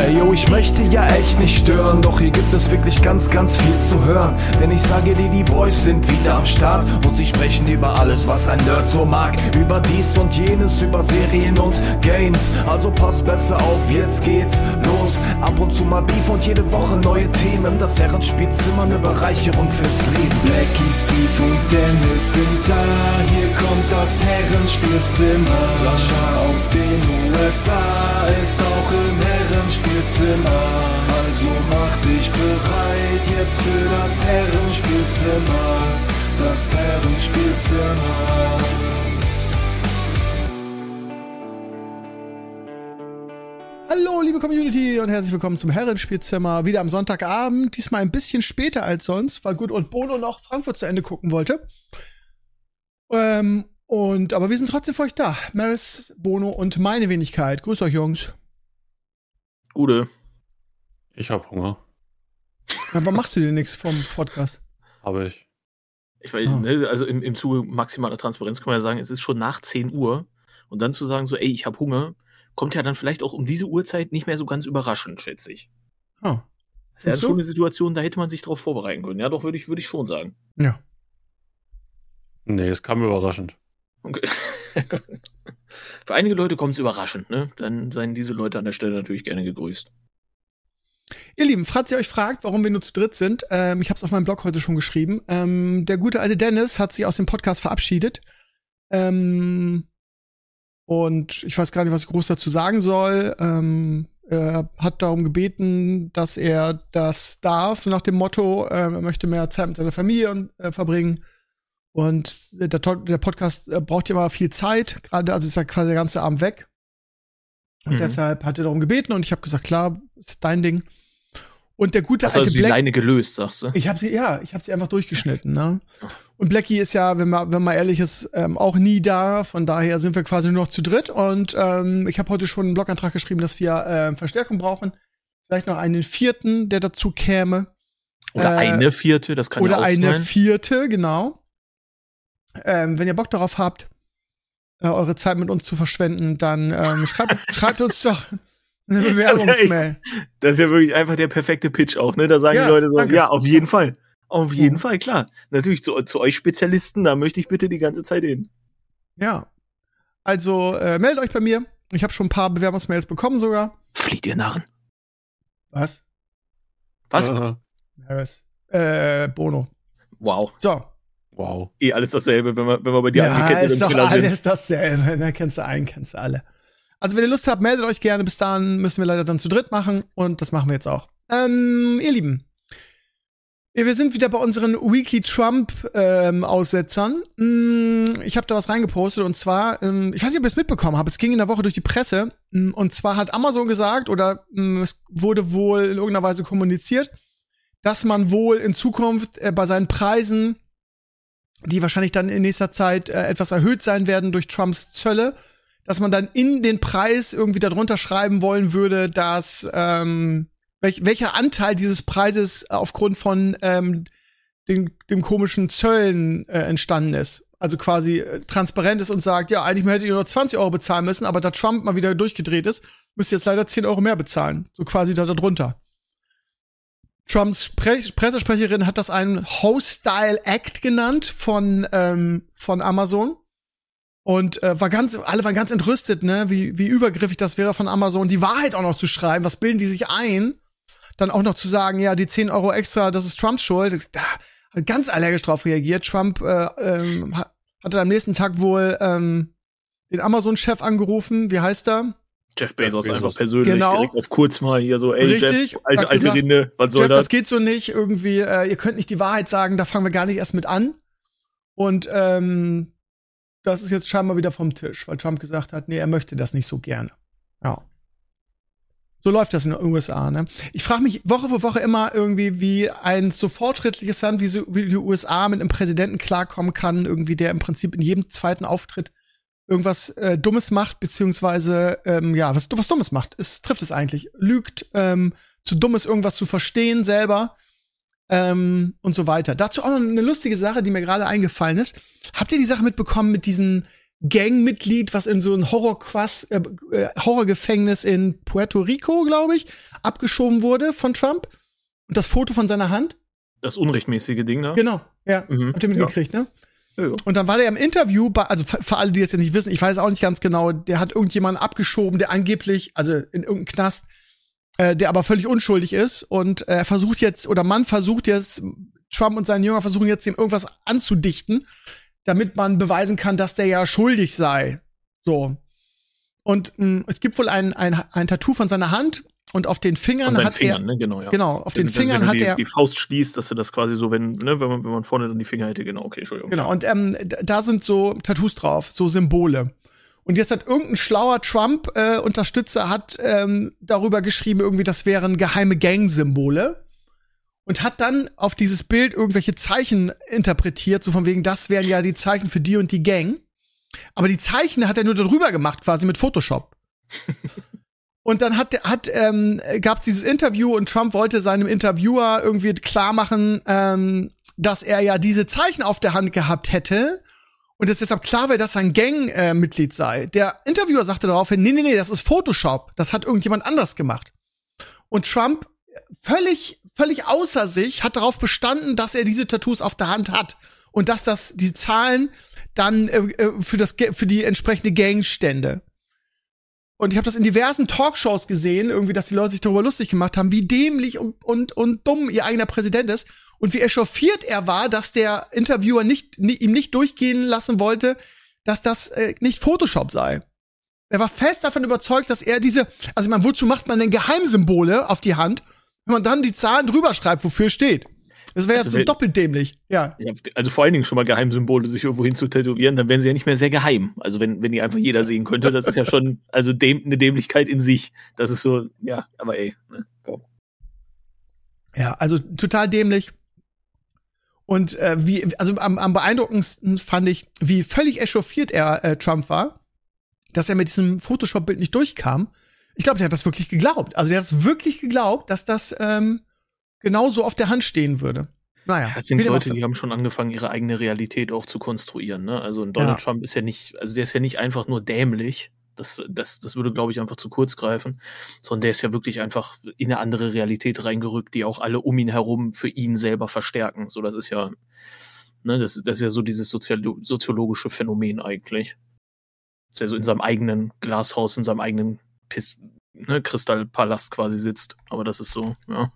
Ey yo, ich möchte ja echt nicht stören, doch hier gibt es wirklich ganz, ganz viel zu hören. Denn ich sage dir, die Boys sind wieder am Start und sie sprechen über alles, was ein Nerd so mag. Über dies und jenes, über Serien und Games. Also pass besser auf, jetzt geht's los. Ab und zu mal Beef und jede Woche neue Themen. Das Herrenspielzimmer, eine Bereicherung fürs Leben. Blackie, Steve und Dennis sind da. Hier kommt das Herrenspielzimmer. Sascha aus den USA ist auch im Herrenspielzimmer. Also mach dich bereit jetzt für das Herrenspielzimmer. Das Herrenspielzimmer. Hallo, liebe Community und herzlich willkommen zum Herrenspielzimmer. Wieder am Sonntagabend, diesmal ein bisschen später als sonst, weil Gut und Bono noch Frankfurt zu Ende gucken wollte. Aber wir sind trotzdem für euch da. Maris, Bono und meine Wenigkeit. Grüßt euch, Jungs. Gute. Ich hab Hunger. Ja, warum machst du dir nichts vom Podcast? Habe ich. Ich weiß, ne, also im Zuge maximaler Transparenz kann man ja sagen, es ist schon nach 10 Uhr. Und dann zu sagen so, ey, ich hab Hunger, kommt ja dann vielleicht auch um diese Uhrzeit nicht mehr so ganz überraschend, schätze ich. Oh. Das ist ja schon eine Situation, da hätte man sich drauf vorbereiten können. Ja, doch, würde ich schon sagen. Ja. Nee, es kam überraschend. Okay. Für einige Leute kommt es überraschend, ne? Dann seien diese Leute an der Stelle natürlich gerne gegrüßt. Ihr Lieben, falls ihr euch fragt, warum wir nur zu dritt sind, ich habe es auf meinem Blog heute schon geschrieben, der gute alte Dennis hat sich aus dem Podcast verabschiedet. Und ich weiß gar nicht, was ich groß dazu sagen soll. Er hat darum gebeten, dass er das darf, so nach dem Motto, er möchte mehr Zeit mit seiner Familie verbringen. Und der Podcast braucht ja immer viel Zeit, gerade, also ist ja quasi der ganze Abend weg. Und deshalb hat er darum gebeten und ich habe gesagt, klar, ist dein Ding. Und der gute alte Black... die Leine gelöst, sagst du? Ich habe sie einfach durchgeschnitten, ne? Und Blackie ist ja, wenn man ehrlich ist, auch nie da. Von daher sind wir quasi nur noch zu dritt. Und ich habe heute schon einen Blogantrag geschrieben, dass wir Verstärkung brauchen. Vielleicht noch einen vierten, der dazu käme. Oder eine vierte, das kann ja auch sein. Oder eine vierte, genau. Wenn ihr Bock darauf habt, eure Zeit mit uns zu verschwenden, dann schreibt uns doch eine Bewerbungsmail. Das ist ja wirklich einfach der perfekte Pitch auch, ne? Da sagen die Leute so, danke. Ja, auf jeden Fall. Auf jeden Fall, klar. Natürlich zu euch Spezialisten, da möchte ich bitte die ganze Zeit hin. Ja. Also, meldet euch bei mir. Ich habe schon ein paar Bewerbungsmails bekommen sogar. Flieht ihr Narren? Was? Was? Bono. Wow. So. Wow. Alles dasselbe, wenn man bei dir angekettet ist. Ja, ist doch alles dasselbe. Ne? Kennst du einen, kennst du alle. Also, wenn ihr Lust habt, meldet euch gerne. Bis dahin müssen wir leider dann zu dritt machen. Und das machen wir jetzt auch. Ihr Lieben. Wir sind wieder bei unseren Weekly Trump-Aussetzern. Ich habe da was reingepostet. Und zwar, ich weiß nicht, ob ihr es mitbekommen habt. Es ging in der Woche durch die Presse. Und zwar hat Amazon gesagt, oder es wurde wohl in irgendeiner Weise kommuniziert, dass man wohl in Zukunft bei seinen Preisen, die wahrscheinlich dann in nächster Zeit etwas erhöht sein werden durch Trumps Zölle, dass man dann in den Preis irgendwie darunter schreiben wollen würde, dass welcher Anteil dieses Preises aufgrund von dem komischen Zöllen entstanden ist. Also quasi transparent ist und sagt, ja, eigentlich hättet ihr nur 20 Euro bezahlen müssen, aber da Trump mal wieder durchgedreht ist, müsst ihr jetzt leider 10 Euro mehr bezahlen. So quasi da drunter. Trumps Pressesprecherin hat das einen Hostile Act genannt von Amazon. Und alle waren ganz entrüstet, ne, wie übergriffig das wäre von Amazon, die Wahrheit auch noch zu schreiben. Was bilden die sich ein? Dann auch noch zu sagen, ja, die 10 Euro extra, das ist Trumps Schuld. Da hat ganz allergisch drauf reagiert. Trump hatte am nächsten Tag wohl den Amazon-Chef angerufen. Wie heißt er? Jeff Bezos einfach persönlich direkt auf kurz mal hier so, ey, richtig, Jeff, alte Rinde, was soll Jeff, das? Das geht so nicht, irgendwie, ihr könnt nicht die Wahrheit sagen, da fangen wir gar nicht erst mit an. Und das ist jetzt scheinbar wieder vom Tisch, weil Trump gesagt hat, nee, er möchte das nicht so gerne. Ja. So läuft das in den USA, ne? Ich frage mich Woche für Woche immer irgendwie, wie ein so fortschrittliches Land wie die USA mit einem Präsidenten klarkommen kann, irgendwie, der im Prinzip in jedem zweiten Auftritt irgendwas Dummes macht, beziehungsweise was Dummes macht. Trifft es eigentlich. Lügt, zu dumm ist, irgendwas zu verstehen selber und so weiter. Dazu auch noch eine lustige Sache, die mir gerade eingefallen ist. Habt ihr die Sache mitbekommen mit diesen Gangmitglied, was in so ein Horrorgefängnis in Puerto Rico, glaube ich, abgeschoben wurde von Trump. Und das Foto von seiner Hand. Das unrechtmäßige Ding da? Genau, ja. Habt ihr mitgekriegt, ne? Ja. Und dann war der im Interview, also für alle, die das jetzt nicht wissen, ich weiß auch nicht ganz genau, der hat irgendjemanden abgeschoben, der angeblich, also in irgendeinem Knast, der aber völlig unschuldig ist. Und man versucht jetzt, Trump und seine Jünger versuchen jetzt, ihm irgendwas anzudichten, damit man beweisen kann, dass der ja schuldig sei. So. Und es gibt wohl ein Tattoo von seiner Hand. Und auf den Fingern hat er, ne? Genau, ja. Genau, auf den Fingern hat er die Faust schließt, dass er das quasi so, wenn man vorne dann die Finger hätte, genau, okay, Entschuldigung. Genau, und da sind so Tattoos drauf, so Symbole. Und jetzt hat irgendein schlauer Trump-Unterstützer hat darüber geschrieben, irgendwie, das wären geheime Gang-Symbole. Und hat dann auf dieses Bild irgendwelche Zeichen interpretiert, so von wegen, das wären ja die Zeichen für die und die Gang. Aber die Zeichen hat er nur darüber gemacht, quasi mit Photoshop. Und dann gab's dieses Interview und Trump wollte seinem Interviewer irgendwie klar machen, dass er ja diese Zeichen auf der Hand gehabt hätte und es deshalb klar wäre, dass er ein Gang-Mitglied sei. Der Interviewer sagte daraufhin, nee, das ist Photoshop. Das hat irgendjemand anders gemacht. Und Trump, völlig außer sich, hat darauf bestanden, dass er diese Tattoos auf der Hand hat und dass die Zahlen dann für die entsprechende Gang stände. Und ich habe das in diversen Talkshows gesehen, irgendwie, dass die Leute sich darüber lustig gemacht haben, wie dämlich und dumm ihr eigener Präsident ist und wie echauffiert er war, dass der Interviewer ihm nicht durchgehen lassen wollte, dass das nicht Photoshop sei. Er war fest davon überzeugt, dass er wozu macht man denn Geheimsymbole auf die Hand, wenn man dann die Zahlen drüber schreibt, wofür es steht? Das wäre jetzt so doppelt dämlich, ja. Also vor allen Dingen schon mal Geheimsymbole sich irgendwo hin zu tätowieren, dann wären sie ja nicht mehr sehr geheim. Also wenn die einfach jeder sehen könnte, das ist ja schon eine Dämlichkeit in sich. Das ist so, ja, aber ne, komm. Ja, also total dämlich. Und am beeindruckendsten fand ich, wie völlig echauffiert Trump war, dass er mit diesem Photoshop-Bild nicht durchkam. Ich glaube, der hat das wirklich geglaubt. Also der hat es wirklich geglaubt, dass das genauso auf der Hand stehen würde. Naja. Das sind Leute, die haben schon angefangen, ihre eigene Realität auch zu konstruieren, ne? Also Donald Trump ist ja nicht, also der ist ja nicht einfach nur dämlich. Das würde, glaube ich, einfach zu kurz greifen. Sondern der ist ja wirklich einfach in eine andere Realität reingerückt, die auch alle um ihn herum für ihn selber verstärken. So, das ist ja, ne, das ist ja so dieses soziologische Phänomen eigentlich. Dass er so in seinem eigenen Glashaus, in seinem eigenen Kristallpalast quasi sitzt. Aber das ist so, ja.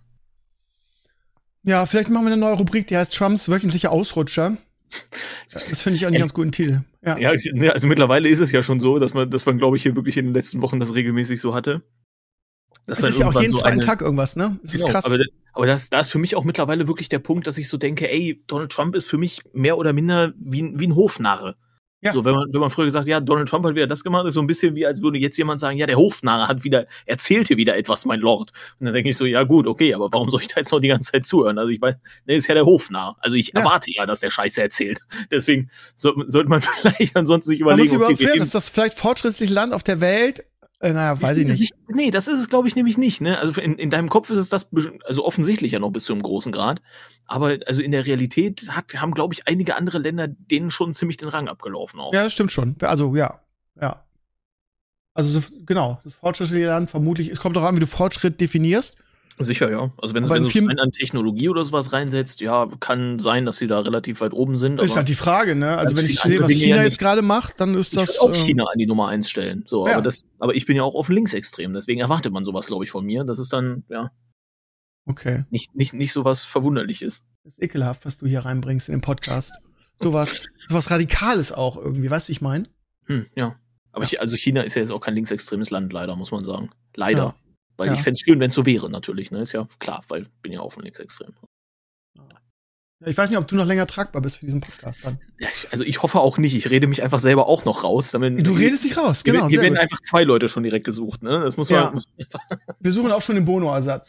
Ja, vielleicht machen wir eine neue Rubrik, die heißt Trumps wöchentliche Ausrutscher. Das finde ich auch einen ganz guten Titel. Ja, also mittlerweile ist es ja schon so, dass man, glaube ich, hier wirklich in den letzten Wochen das regelmäßig so hatte. Das ist ja auch jeden zweiten Tag irgendwas, ne? Das ist krass. Aber da ist für mich auch mittlerweile wirklich der Punkt, dass ich so denke, ey, Donald Trump ist für mich mehr oder minder wie ein Hofnarre. Ja. So, wenn man früher gesagt, ja, Donald Trump hat wieder das gemacht, ist so ein bisschen wie, als würde jetzt jemand sagen, ja, der Hofnarre erzählte wieder etwas, mein Lord. Und dann denke ich so, ja gut, okay, aber warum soll ich da jetzt noch die ganze Zeit zuhören? Also ich weiß, der ist ja der Hofnarr. Also ich erwarte ja, dass der Scheiße erzählt. Deswegen sollte man vielleicht ansonsten sich überlegen, ist das vielleicht fortschrittliche Land auf der Welt? Naja, weiß ich nicht. Nee, das ist es, glaube ich, nämlich nicht. Ne? Also in deinem Kopf ist es das also offensichtlich ja noch bis zu einem großen Grad. Aber also in der Realität haben, glaube ich, einige andere Länder denen schon ziemlich den Rang abgelaufen auch. Ja, das stimmt schon. Also, ja. Also, genau. Das fortschrittliche Land vermutlich, es kommt doch an, wie du Fortschritt definierst. Sicher, ja. Also wenn du an Technologie oder sowas reinsetzt, ja, kann sein, dass sie da relativ weit oben sind. Ist halt die Frage, ne? Also wenn ich sehe, was China jetzt gerade macht, dann ist das. Ich würde auch China an die Nummer 1 stellen. So, ja. aber ich bin ja auch offen linksextrem, deswegen erwartet man sowas, glaube ich, von mir. Das ist dann, ja. Okay. Nicht sowas Verwunderliches. Das ist ekelhaft, was du hier reinbringst in den Podcast. Sowas Radikales auch irgendwie, weißt du, wie ich meine? Ja. Aber China ist ja jetzt auch kein linksextremes Land, leider, muss man sagen. Leider. Ja. Weil ich fände es schön, wenn es so wäre, natürlich. Ne? Ist ja klar, weil ich bin ja auch von linksextrem. Ja, ich weiß nicht, ob du noch länger tragbar bist für diesen Podcast dann. Ja, also ich hoffe auch nicht. Ich rede mich einfach selber auch noch raus. Du redest dich raus, genau. Hier werden einfach 2 Leute schon direkt gesucht. Ne? Das muss man. Wir suchen auch schon den Bono-Ersatz.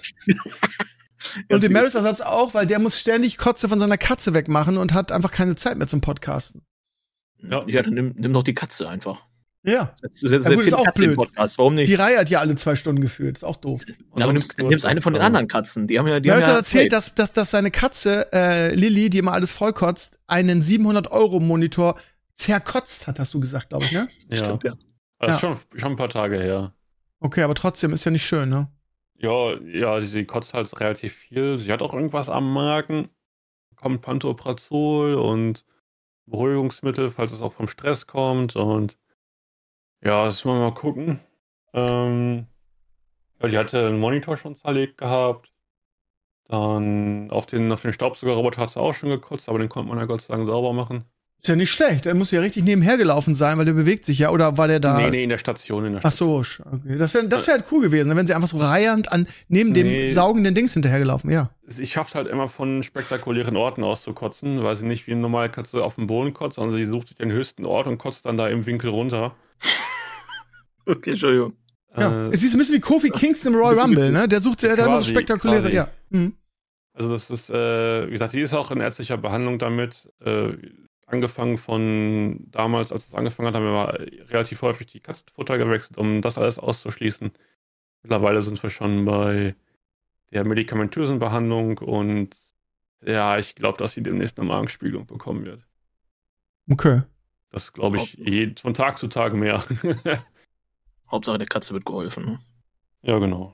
Und den Maris-Ersatz auch, weil der muss ständig Kotze von seiner Katze wegmachen und hat einfach keine Zeit mehr zum Podcasten. Ja, dann nimm doch die Katze einfach. Ja. Das ist auch blöd. Podcast. Warum nicht? Die Reihe hat ja alle 2 Stunden geführt. Ist auch doof. Ja, aber nimmst eine von den anderen Katzen. Die haben ja. Maris hat erzählt, dass seine Katze, Lilly, die immer alles vollkotzt, einen 700-Euro-Monitor zerkotzt hat, hast du gesagt, glaube ich, ne? Ja. Stimmt, ja. Das ist schon ein paar Tage her. Okay, aber trotzdem ist ja nicht schön, ne? Ja, sie kotzt halt relativ viel. Sie hat auch irgendwas am Magen. Kommt Pantoprazol und Beruhigungsmittel, falls es auch vom Stress kommt. Und ja, das müssen wir mal gucken. Ja, die hatte einen Monitor schon zerlegt gehabt. Dann auf den Staubsaugerroboter hat sie auch schon gekotzt, aber den konnte man ja Gott sei Dank sauber machen. Ist ja nicht schlecht. Er muss ja richtig nebenher gelaufen sein, weil der bewegt sich ja. Oder war der da? Nee, in der Station. Ach so, okay. Das wär halt cool gewesen, wenn sie einfach so reihend neben dem saugenden Dings hinterhergelaufen, ja. Sie schafft halt immer von spektakulären Orten auszukotzen, weil sie nicht wie eine normale Katze auf dem Boden kotzt, sondern sie sucht sich den höchsten Ort und kotzt dann da im Winkel runter. Okay, Entschuldigung. Ja, es ist ein bisschen wie Kofi Kingston im Royal Rumble, ne? Der sucht ja immer so spektakuläre, quasi. ja. Mhm. Also das ist, wie gesagt, die ist auch in ärztlicher Behandlung damit. Angefangen von damals, als es angefangen hat, haben wir mal relativ häufig die Katzenfutter gewechselt, um das alles auszuschließen. Mittlerweile sind wir schon bei der medikamentösen Behandlung und ja, ich glaube, dass sie demnächst eine Magenspiegelung bekommen wird. Okay. Das glaube ich von Tag zu Tag mehr. Hauptsache der Katze wird geholfen, ne? Ja, genau.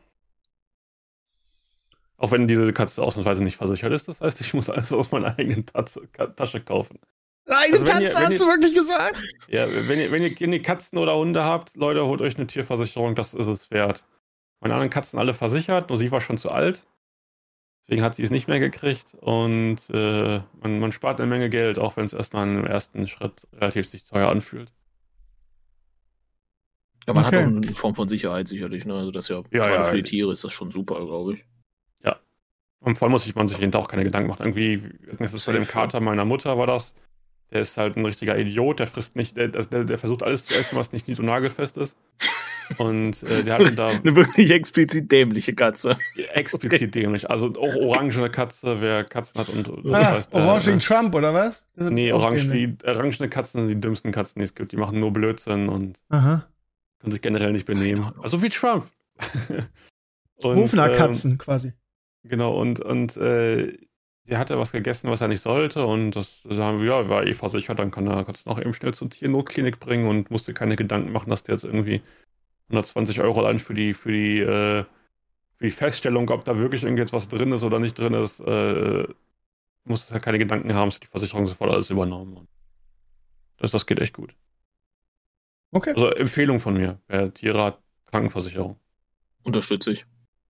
Auch wenn diese Katze ausnahmsweise nicht versichert ist, das heißt, ich muss alles aus meiner eigenen Tasche kaufen. Eigene Tatze, hast du wirklich gesagt? Ja, wenn ihr Katzen oder Hunde habt, Leute, holt euch eine Tierversicherung, das ist es wert. Meine anderen Katzen alle versichert, nur sie war schon zu alt. Deswegen hat sie es nicht mehr gekriegt und man spart eine Menge Geld, auch wenn es erstmal im ersten Schritt relativ sich teuer anfühlt. Ja, man hat auch eine Form von Sicherheit sicherlich, ne? Also das gerade für die Tiere ist das schon super, glaube ich. Ja. Und vor allem muss man sich jeden Tag auch keine Gedanken machen. Irgendwie, das ist bei dem Kater meiner Mutter war das. Der ist halt ein richtiger Idiot, der frisst nicht, der versucht alles zu essen, was nicht nied- und nagelfest ist. Und der hatte da. Eine wirklich explizit dämliche Katze. Explizit dämlich. Also auch orangene Katze, wer Katzen hat und. Orange wegen Trump, oder was? Nee, orangene Katzen sind die dümmsten Katzen, die es gibt. Die machen nur Blödsinn und können sich generell nicht benehmen. Also wie Trump. Hofner Katzen quasi. Genau, und der hatte was gegessen, was er nicht sollte, und das sagen wir, ja, war versichert, dann kannst du noch eben schnell zur Tiernotklinik bringen und musste keine Gedanken machen, dass der jetzt irgendwie 120 € allein für die Feststellung, ob da wirklich irgendwas was drin ist oder nicht drin ist, musste ja keine Gedanken haben, ist die Versicherung sofort alles übernommen. Das geht echt gut. Okay. Also Empfehlung von mir, wer Tiere hat, Krankenversicherung. Unterstütze ich.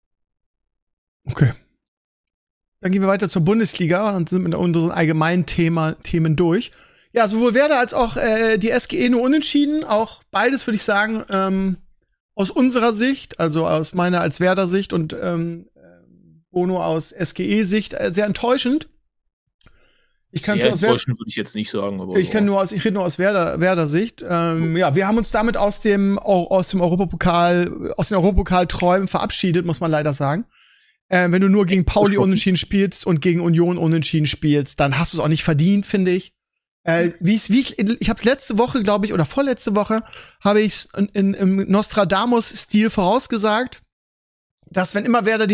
Okay. Dann gehen wir weiter zur Bundesliga und sind mit unseren allgemeinen Themen durch. Ja, sowohl Werder als auch die SGE nur unentschieden. Auch beides, würde ich sagen, aus unserer Sicht, also aus meiner als Werder-Sicht und Bono aus SGE-Sicht, sehr enttäuschend. Sehr enttäuschend würde ich jetzt nicht sagen. Aber ich rede nur aus Werder-Sicht. Ja, wir haben uns damit aus den Europapokal-Träumen verabschiedet, muss man leider sagen. Wenn du nur gegen Pauli unentschieden spielst und gegen Union unentschieden spielst, dann hast du es auch nicht verdient, finde ich. Ich habe es letzte Woche, glaube ich, oder vorletzte Woche, habe ich es im Nostradamus-Stil vorausgesagt, dass wenn immer Werder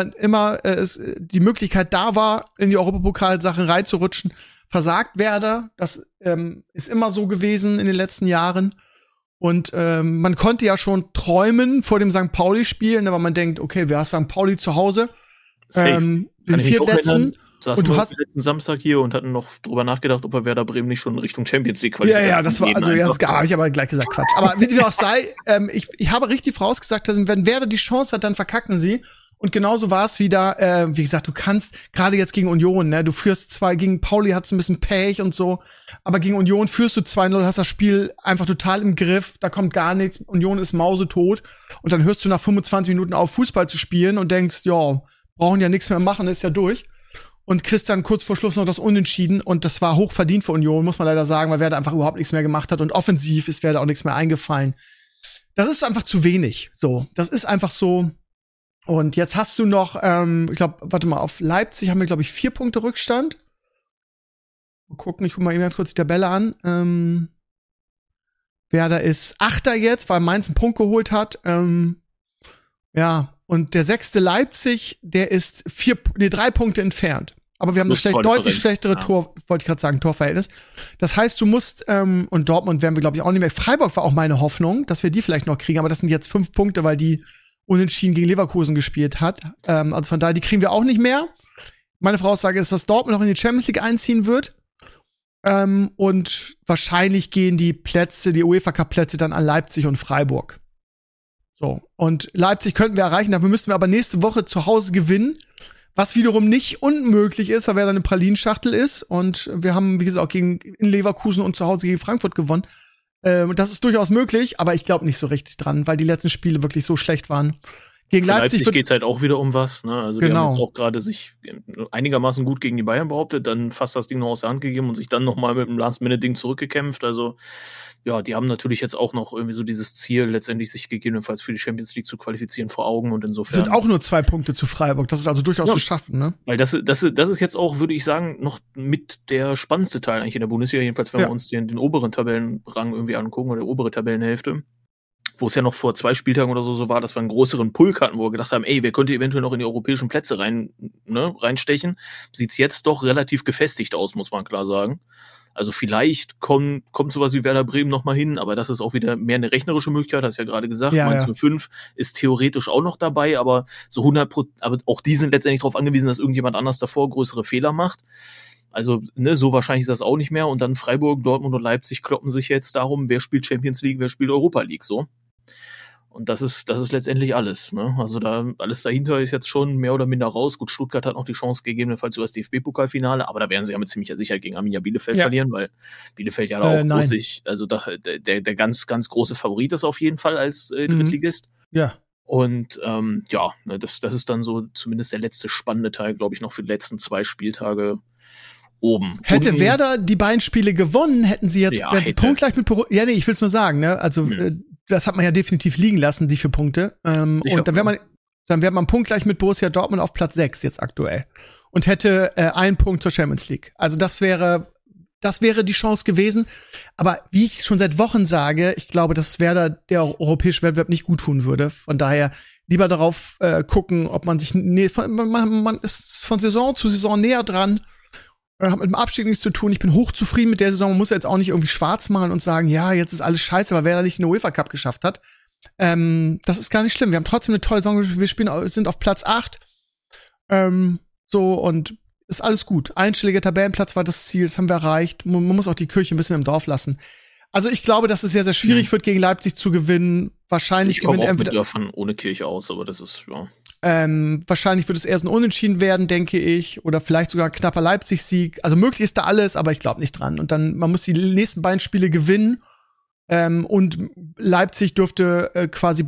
die Möglichkeit da war, in die Europapokalsachen reinzurutschen, versagt Werder. Das ist immer so gewesen in den letzten Jahren. Und man konnte ja schon träumen vor dem St. Pauli-Spiel, weil man denkt, okay, wir haben St. Pauli zu Hause, den viertletzten. Und du hast letzten Samstag hier und hatten noch drüber nachgedacht, ob wir Werder Bremen nicht schon in Richtung Champions League qualifizieren. Ja, das war, also jetzt habe ich aber gleich gesagt, Quatsch. Aber wie dem auch sei, ich habe richtig vorausgesagt, dass wenn Werder die Chance hat, dann verkacken sie. Und genauso war es wieder, wie gesagt, du kannst, gerade jetzt gegen Union, ne, du führst zwar, gegen Pauli hat's ein bisschen Pech und so, aber gegen Union führst du 2-0, hast das Spiel einfach total im Griff, da kommt gar nichts, Union ist mausetot. Und dann hörst du nach 25 Minuten auf, Fußball zu spielen und denkst, ja, brauchen ja nichts mehr machen, ist ja durch. Und kriegst dann kurz vor Schluss noch das Unentschieden, und das war hochverdient für Union, muss man leider sagen, weil Werder einfach überhaupt nichts mehr gemacht hat und offensiv ist Werder auch nichts mehr eingefallen. Das ist einfach zu wenig, so. Das ist einfach so. Und jetzt hast du noch, ich glaube, warte mal, auf Leipzig haben wir, glaube ich, 4 Punkte Rückstand. Mal gucken, ich gucke mal eben ganz kurz die Tabelle an. Werder ist 8. jetzt, weil Mainz einen Punkt geholt hat. Ja, und der 6. Leipzig, der ist 3 Punkte entfernt. Aber wir haben das deutlich schlechtere Torverhältnis. Das heißt, du musst, und Dortmund werden wir, glaube ich, auch nicht mehr. Freiburg war auch meine Hoffnung, dass wir die vielleicht noch kriegen, aber das sind jetzt 5 Punkte, weil die unentschieden gegen Leverkusen gespielt hat. Also von daher, die kriegen wir auch nicht mehr. Meine Voraussage ist, dass Dortmund noch in die Champions League einziehen wird. Und wahrscheinlich gehen die UEFA-Cup-Plätze dann an Leipzig und Freiburg. So. Und Leipzig könnten wir erreichen, dafür müssten wir aber nächste Woche zu Hause gewinnen, was wiederum nicht unmöglich ist, weil wer dann eine Pralinschachtel ist. Und wir haben, wie gesagt, auch in Leverkusen und zu Hause gegen Frankfurt gewonnen. Das ist durchaus möglich, aber ich glaube nicht so richtig dran, weil die letzten Spiele wirklich so schlecht waren. Gegen Leipzig geht's halt auch wieder um was, ne? Also die haben jetzt auch gerade sich einigermaßen gut gegen die Bayern behauptet, dann fast das Ding noch aus der Hand gegeben und sich dann nochmal mit dem Last-Minute-Ding zurückgekämpft. Also ja, die haben natürlich jetzt auch noch irgendwie so dieses Ziel, letztendlich sich gegebenenfalls für die Champions League zu qualifizieren vor Augen und insofern. Sind auch nur 2 Punkte zu Freiburg, das ist also durchaus zu schaffen, ne? Weil das ist jetzt auch, würde ich sagen, noch mit der spannendste Teil eigentlich in der Bundesliga, jedenfalls wenn wir uns den oberen Tabellenrang irgendwie angucken oder die obere Tabellenhälfte. Wo es ja noch vor 2 Spieltagen oder so war, dass wir einen größeren Pulk hatten, wo wir gedacht haben, wer könnte eventuell noch in die europäischen Plätze reinstechen, sieht's jetzt doch relativ gefestigt aus, muss man klar sagen. Also vielleicht kommt sowas wie Werder Bremen noch mal hin, aber das ist auch wieder mehr eine rechnerische Möglichkeit, hast du ja gerade gesagt. 1:5 ist theoretisch auch noch dabei, aber so 100%, aber auch die sind letztendlich darauf angewiesen, dass irgendjemand anders davor größere Fehler macht. Also, so wahrscheinlich ist das auch nicht mehr. Und dann Freiburg, Dortmund und Leipzig kloppen sich jetzt darum, wer spielt Champions League, wer spielt Europa League, so. Und das ist letztendlich alles, ne? Also da, alles dahinter ist jetzt schon mehr oder minder raus. Gut, Stuttgart hat noch die Chance gegebenenfalls über das DFB-Pokalfinale, aber da werden sie ja mit ziemlicher Sicherheit gegen Arminia Bielefeld verlieren, weil Bielefeld ja da auch großig, also der ganz, ganz große Favorit ist auf jeden Fall als Drittligist. Ja. Und das ist dann so zumindest der letzte spannende Teil, glaube ich, noch für die letzten 2 Spieltage oben. Hätte Werder die beiden Spiele gewonnen, hätten sie jetzt, wären sie punktgleich mit Borussia. Ja, nee, ich will's nur sagen, ne? Also, das hat man ja definitiv liegen lassen, die 4 Punkte. Und dann wäre man punktgleich mit Borussia Dortmund auf Platz 6 jetzt aktuell. Und hätte 1 Punkt zur Champions League. Also das wäre die Chance gewesen. Aber wie ich schon seit Wochen sage, ich glaube, dass Werder der europäische Wettbewerb nicht gut tun würde. Von daher lieber darauf gucken, ob man sich, man ist von Saison zu Saison näher dran. Hat mit dem Abstieg nichts zu tun. Ich bin hochzufrieden mit der Saison. Man muss jetzt auch nicht irgendwie schwarz machen und sagen, ja, jetzt ist alles scheiße, weil wer nicht den UEFA Cup geschafft hat. Das ist gar nicht schlimm. Wir haben trotzdem eine tolle Saison. Wir sind auf Platz 8. Und ist alles gut. Einstelliger Tabellenplatz war das Ziel. Das haben wir erreicht. Man muss auch die Kirche ein bisschen im Dorf lassen. Also ich glaube, dass es sehr, sehr schwierig wird, gegen Leipzig zu gewinnen. Wahrscheinlich gewinnt er mit Dörfern ohne Kirche aus, aber das ist, ja. Wahrscheinlich wird es eher so ein Unentschieden werden, denke ich. Oder vielleicht sogar ein knapper Leipzig-Sieg. Also möglich ist da alles, aber ich glaube nicht dran. Und dann, man muss die nächsten beiden Spiele gewinnen. Und Leipzig dürfte quasi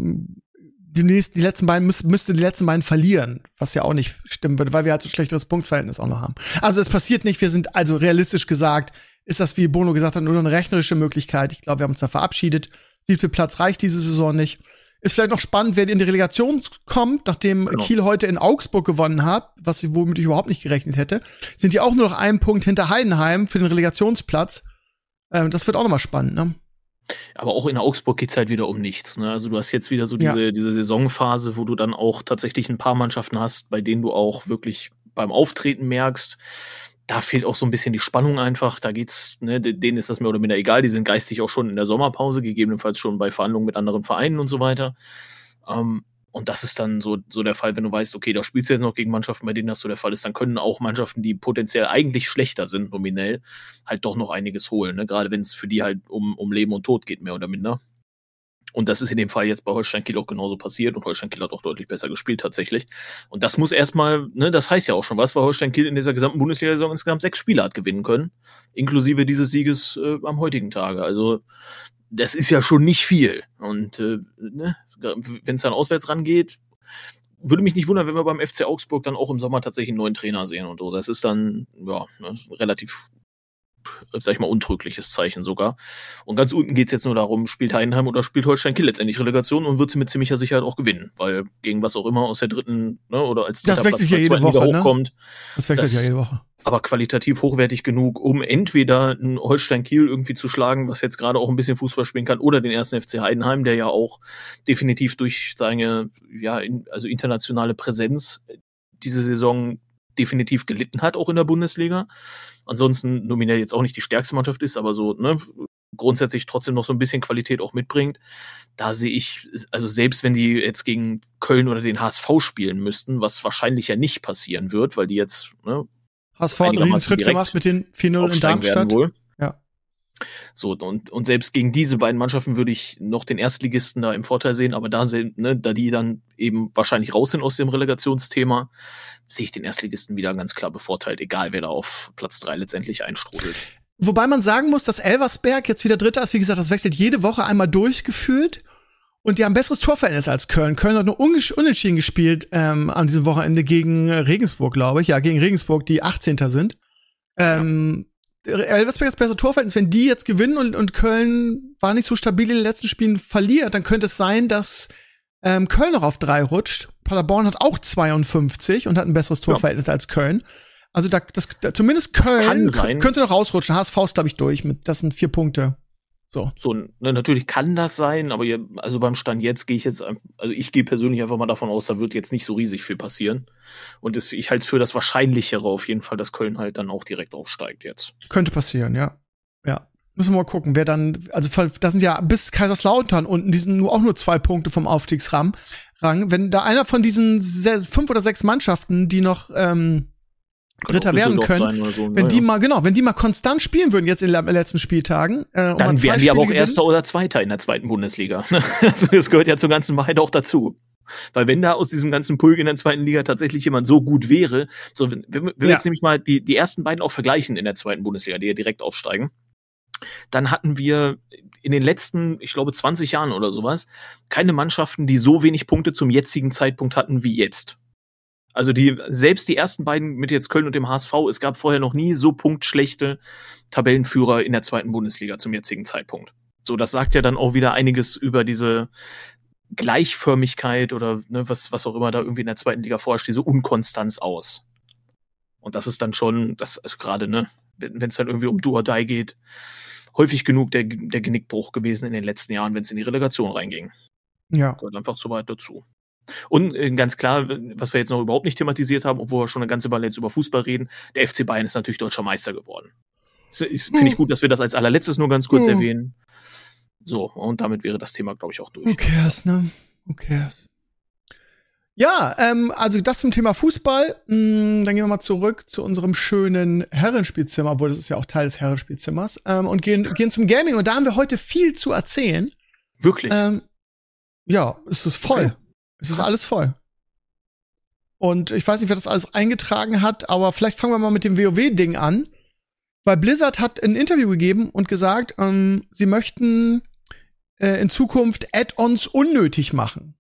müsste die letzten beiden verlieren. Was ja auch nicht stimmen würde, weil wir halt so ein schlechteres Punktverhältnis auch noch haben. Also es passiert nicht. Wir sind, also realistisch gesagt, ist das, wie Bono gesagt hat, nur eine rechnerische Möglichkeit. Ich glaube, wir haben uns da verabschiedet. 7. Platz reicht diese Saison nicht. Ist vielleicht noch spannend, wer in die Relegation kommt, nachdem Kiel heute in Augsburg gewonnen hat, womit ich überhaupt nicht gerechnet hätte. Sind die auch nur noch 1 Punkt hinter Heidenheim für den Relegationsplatz. Das wird auch noch mal spannend, ne? Aber auch in Augsburg geht's halt wieder um nichts, ne? Also du hast jetzt wieder so diese Saisonphase, wo du dann auch tatsächlich ein paar Mannschaften hast, bei denen du auch wirklich beim Auftreten merkst, da fehlt auch so ein bisschen die Spannung einfach. Da geht's, ne, denen ist das mehr oder minder egal. Die sind geistig auch schon in der Sommerpause, gegebenenfalls schon bei Verhandlungen mit anderen Vereinen und so weiter. Und das ist dann so der Fall, wenn du weißt, okay, da spielst du jetzt noch gegen Mannschaften, bei denen das so der Fall ist, dann können auch Mannschaften, die potenziell eigentlich schlechter sind, nominell, halt doch noch einiges holen, ne? Gerade wenn es für die halt um Leben und Tod geht, mehr oder minder. Und das ist in dem Fall jetzt bei Holstein Kiel auch genauso passiert und Holstein Kiel hat auch deutlich besser gespielt tatsächlich. Und das muss erstmal, ne, das heißt ja auch schon was, weil Holstein Kiel in dieser gesamten Bundesliga-Saison insgesamt 6 Spiele hat gewinnen können, inklusive dieses Sieges am heutigen Tage. Also das ist ja schon nicht viel. Und ne, wenn es dann auswärts rangeht, würde mich nicht wundern, wenn wir beim FC Augsburg dann auch im Sommer tatsächlich einen neuen Trainer sehen und so. Das ist dann, ja, ne, relativ, sag ich mal, untrügliches Zeichen sogar. Und ganz unten geht's jetzt nur darum, spielt Heidenheim oder spielt Holstein Kiel letztendlich Relegation und wird sie mit ziemlicher Sicherheit auch gewinnen, weil gegen was auch immer aus der dritten, ne, oder als dritter Platz der zweiten Liga hochkommt. Das wechselt ja jede Woche. Aber qualitativ hochwertig genug, um entweder ein Holstein Kiel irgendwie zu schlagen, was jetzt gerade auch ein bisschen Fußball spielen kann, oder den ersten FC Heidenheim, der ja auch definitiv durch seine, ja, also internationale Präsenz diese Saison definitiv gelitten hat, auch in der Bundesliga. Ansonsten nominell jetzt auch nicht die stärkste Mannschaft ist, aber so, ne, grundsätzlich trotzdem noch so ein bisschen Qualität auch mitbringt. Da sehe ich, also selbst wenn die jetzt gegen Köln oder den HSV spielen müssten, was wahrscheinlich ja nicht passieren wird, weil die jetzt, ne, HSV hat einen Riesenschritt gemacht mit den 4-0 in Darmstadt. Ja. So, und selbst gegen diese beiden Mannschaften würde ich noch den Erstligisten da im Vorteil sehen, aber da die dann eben wahrscheinlich raus sind aus dem Relegationsthema, sehe ich den Erstligisten wieder ganz klar bevorteilt, egal wer da auf Platz 3 letztendlich einstrudelt. Wobei man sagen muss, dass Elversberg jetzt wieder Dritter ist. Wie gesagt, das wechselt jede Woche einmal durchgeführt. Und die haben ein besseres Torverhältnis als Köln. Köln hat nur unentschieden gespielt an diesem Wochenende gegen Regensburg, glaube ich. Ja, gegen Regensburg, die 18. sind. Elversberg hat das bessere Torverhältnis. Wenn die jetzt gewinnen und Köln war nicht so stabil in den letzten Spielen verliert, dann könnte es sein, dass Köln noch auf 3 rutscht. Paderborn hat auch 52 und hat ein besseres Torverhältnis als Köln. Also zumindest Köln könnte noch rausrutschen. HSV ist, glaube ich, durch. Das sind 4 Punkte. So, natürlich kann das sein, aber also beim Stand jetzt ich gehe persönlich einfach mal davon aus, da wird jetzt nicht so riesig viel passieren. Und ich halte es für das Wahrscheinlichere auf jeden Fall, dass Köln halt dann auch direkt aufsteigt jetzt. Könnte passieren, ja. Ja. Müssen wir mal gucken, wer dann, also das sind ja bis Kaiserslautern unten, die sind auch nur 2 Punkte vom Aufstiegsrang. Wenn da einer von diesen 5 oder 6 Mannschaften, die noch Dritter werden können, so, wenn die mal konstant spielen würden jetzt in den letzten Spieltagen, dann wären die aber auch Erster oder Zweiter in der zweiten Bundesliga. Also das gehört ja zur ganzen Wahrheit auch dazu. Weil wenn da aus diesem ganzen Pulk in der zweiten Liga tatsächlich jemand so gut wäre, so wenn wir jetzt nämlich mal die ersten beiden auch vergleichen in der zweiten Bundesliga, die ja direkt aufsteigen, dann hatten wir in den letzten, ich glaube 20 Jahren oder sowas, keine Mannschaften, die so wenig Punkte zum jetzigen Zeitpunkt hatten wie jetzt. Also selbst die ersten beiden mit jetzt Köln und dem HSV, es gab vorher noch nie so punktschlechte Tabellenführer in der zweiten Bundesliga zum jetzigen Zeitpunkt. So, das sagt ja dann auch wieder einiges über diese Gleichförmigkeit oder was auch immer da irgendwie in der zweiten Liga vorherrscht, diese Unkonstanz aus. Und das ist dann schon, also gerade, wenn es dann irgendwie um Do or Die geht, häufig genug der Genickbruch gewesen in den letzten Jahren, wenn es in die Relegation reinging. Ja. Gehört einfach zu weit dazu. Und ganz klar, was wir jetzt noch überhaupt nicht thematisiert haben, obwohl wir schon eine ganze Weile jetzt über Fußball reden, der FC Bayern ist natürlich deutscher Meister geworden. Finde ich gut, dass wir das als allerletztes nur ganz kurz erwähnen. So, und damit wäre das Thema, glaube ich, auch durch. Who cares, ne? Who cares? Ja, also das zum Thema Fußball. Dann gehen wir mal zurück zu unserem schönen Herrenspielzimmer, obwohl das ist ja auch Teil des Herrenspielzimmers, und gehen zum Gaming. Und da haben wir heute viel zu erzählen. Wirklich? Ja, es ist voll. Okay. Es ist alles voll. Und ich weiß nicht, wer das alles eingetragen hat, aber vielleicht fangen wir mal mit dem WoW-Ding an. Weil Blizzard hat ein Interview gegeben und gesagt, sie möchten in Zukunft Add-ons unnötig machen.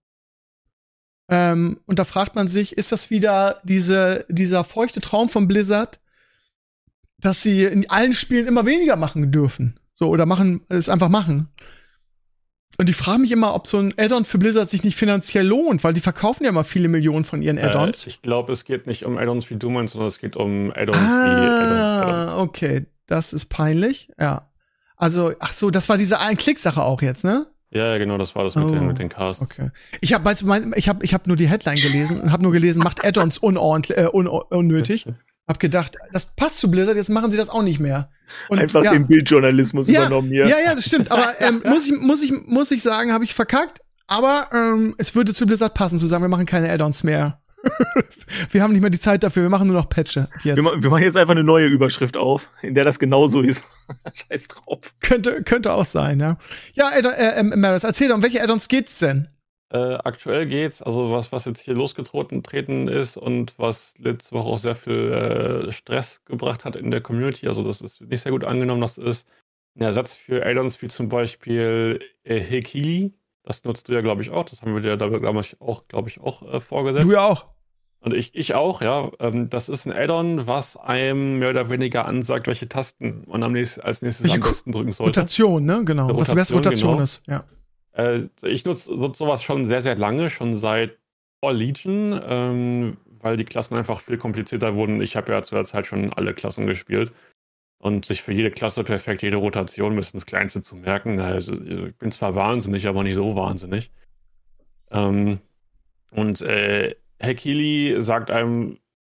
Und da fragt man sich, ist das wieder dieser feuchte Traum von Blizzard, dass sie in allen Spielen immer weniger machen dürfen? So, oder es einfach machen. Und ich frage mich immer, ob so ein Add-on für Blizzard sich nicht finanziell lohnt, weil die verkaufen ja immer viele Millionen von ihren Add-ons. Ich glaube, es geht nicht um Add-ons wie du meinst, sondern es geht um Add-ons wie Add-ons. Okay, das ist peinlich. Ja. Also, ach so, das war diese Ein-Klick-Sache auch jetzt, ne? Ja, genau, das war das mit den Casts. Okay. Ich hab nur die Headline gelesen und habe nur gelesen, macht Add-ons unnötig. Hab gedacht, das passt zu Blizzard, jetzt machen sie das auch nicht mehr. Und, einfach den Bildjournalismus übernommen hier. Ja, das stimmt. Aber muss ich sagen, habe ich verkackt. Aber es würde zu Blizzard passen, zu sagen, wir machen keine Add-ons mehr. Wir haben nicht mehr die Zeit dafür, wir machen nur noch Patche. Wir machen jetzt einfach eine neue Überschrift auf, in der das genauso ist. Scheiß drauf. Könnte auch sein, ja. Ja, Maris, erzähl doch, um welche Add-ons geht's denn? Aktuell geht's, also was jetzt hier losgetreten ist und was letzte Woche auch sehr viel Stress gebracht hat in der Community, also das ist nicht sehr gut angenommen, das ist ein Ersatz für Add-ons wie zum Beispiel Hekili. Das nutzt du ja, glaube ich, auch. Das haben wir dir da, glaube ich, auch vorgesetzt. Du ja auch. Und ich auch, ja. Das ist ein Add-on, was einem mehr oder weniger ansagt, welche Tasten man als nächstes am besten drücken sollte. Rotation, ne? Genau. Was die beste Rotation genau. ist, ja. Ich nutze sowas schon sehr, sehr lange, schon seit All Legion, weil die Klassen einfach viel komplizierter wurden. Ich habe ja zu der Zeit schon alle Klassen gespielt. Und sich für jede Klasse perfekt jede Rotation bis ins Kleinste zu merken. Also ich bin zwar wahnsinnig, aber nicht so wahnsinnig. Und Hekili sagt einem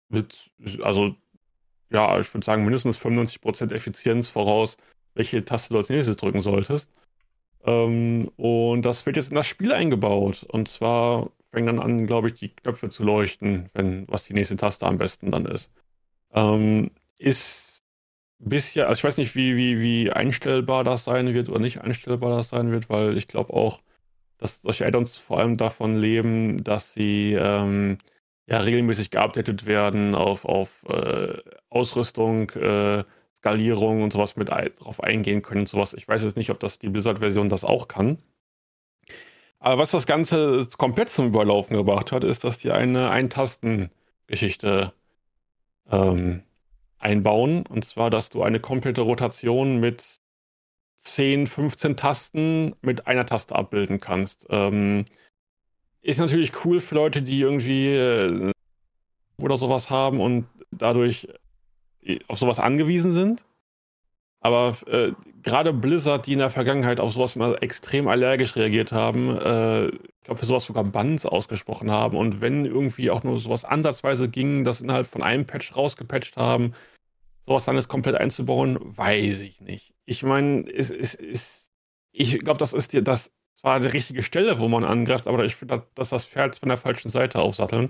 also ja, ich würde sagen, mindestens 95% Effizienz voraus, welche Taste du als nächstes drücken solltest. Und das wird jetzt in das Spiel eingebaut. Und zwar fängt dann an, glaube ich, die Knöpfe zu leuchten, was die nächste Taste am besten dann ist. Ist bisher, also ich weiß nicht, wie einstellbar das sein wird oder nicht einstellbar das sein wird, weil ich glaube auch, dass solche Add-ons vor allem davon leben, dass sie ja regelmäßig geupdatet werden auf Ausrüstung, Skalierung und sowas mit drauf eingehen können und sowas. Ich weiß jetzt nicht, ob das die Blizzard-Version das auch kann. Aber was das Ganze komplett zum Überlaufen gebracht hat, ist, dass die eine Ein-Tasten-Geschichte einbauen. Und zwar, dass du eine komplette Rotation mit 10, 15 Tasten mit einer Taste abbilden kannst. Ist natürlich cool für Leute, die irgendwie oder sowas haben und dadurch auf sowas angewiesen sind. Aber gerade Blizzard, die in der Vergangenheit auf sowas immer extrem allergisch reagiert haben, ich glaube für sowas sogar Bans ausgesprochen haben und wenn irgendwie auch nur sowas ansatzweise ging, das innerhalb von einem Patch rausgepatcht haben, sowas dann jetzt komplett einzubauen, weiß ich nicht. Ich meine, ich glaube, das ist das zwar die richtige Stelle, wo man angreift, aber ich finde, dass das Pferd von der falschen Seite aufsatteln.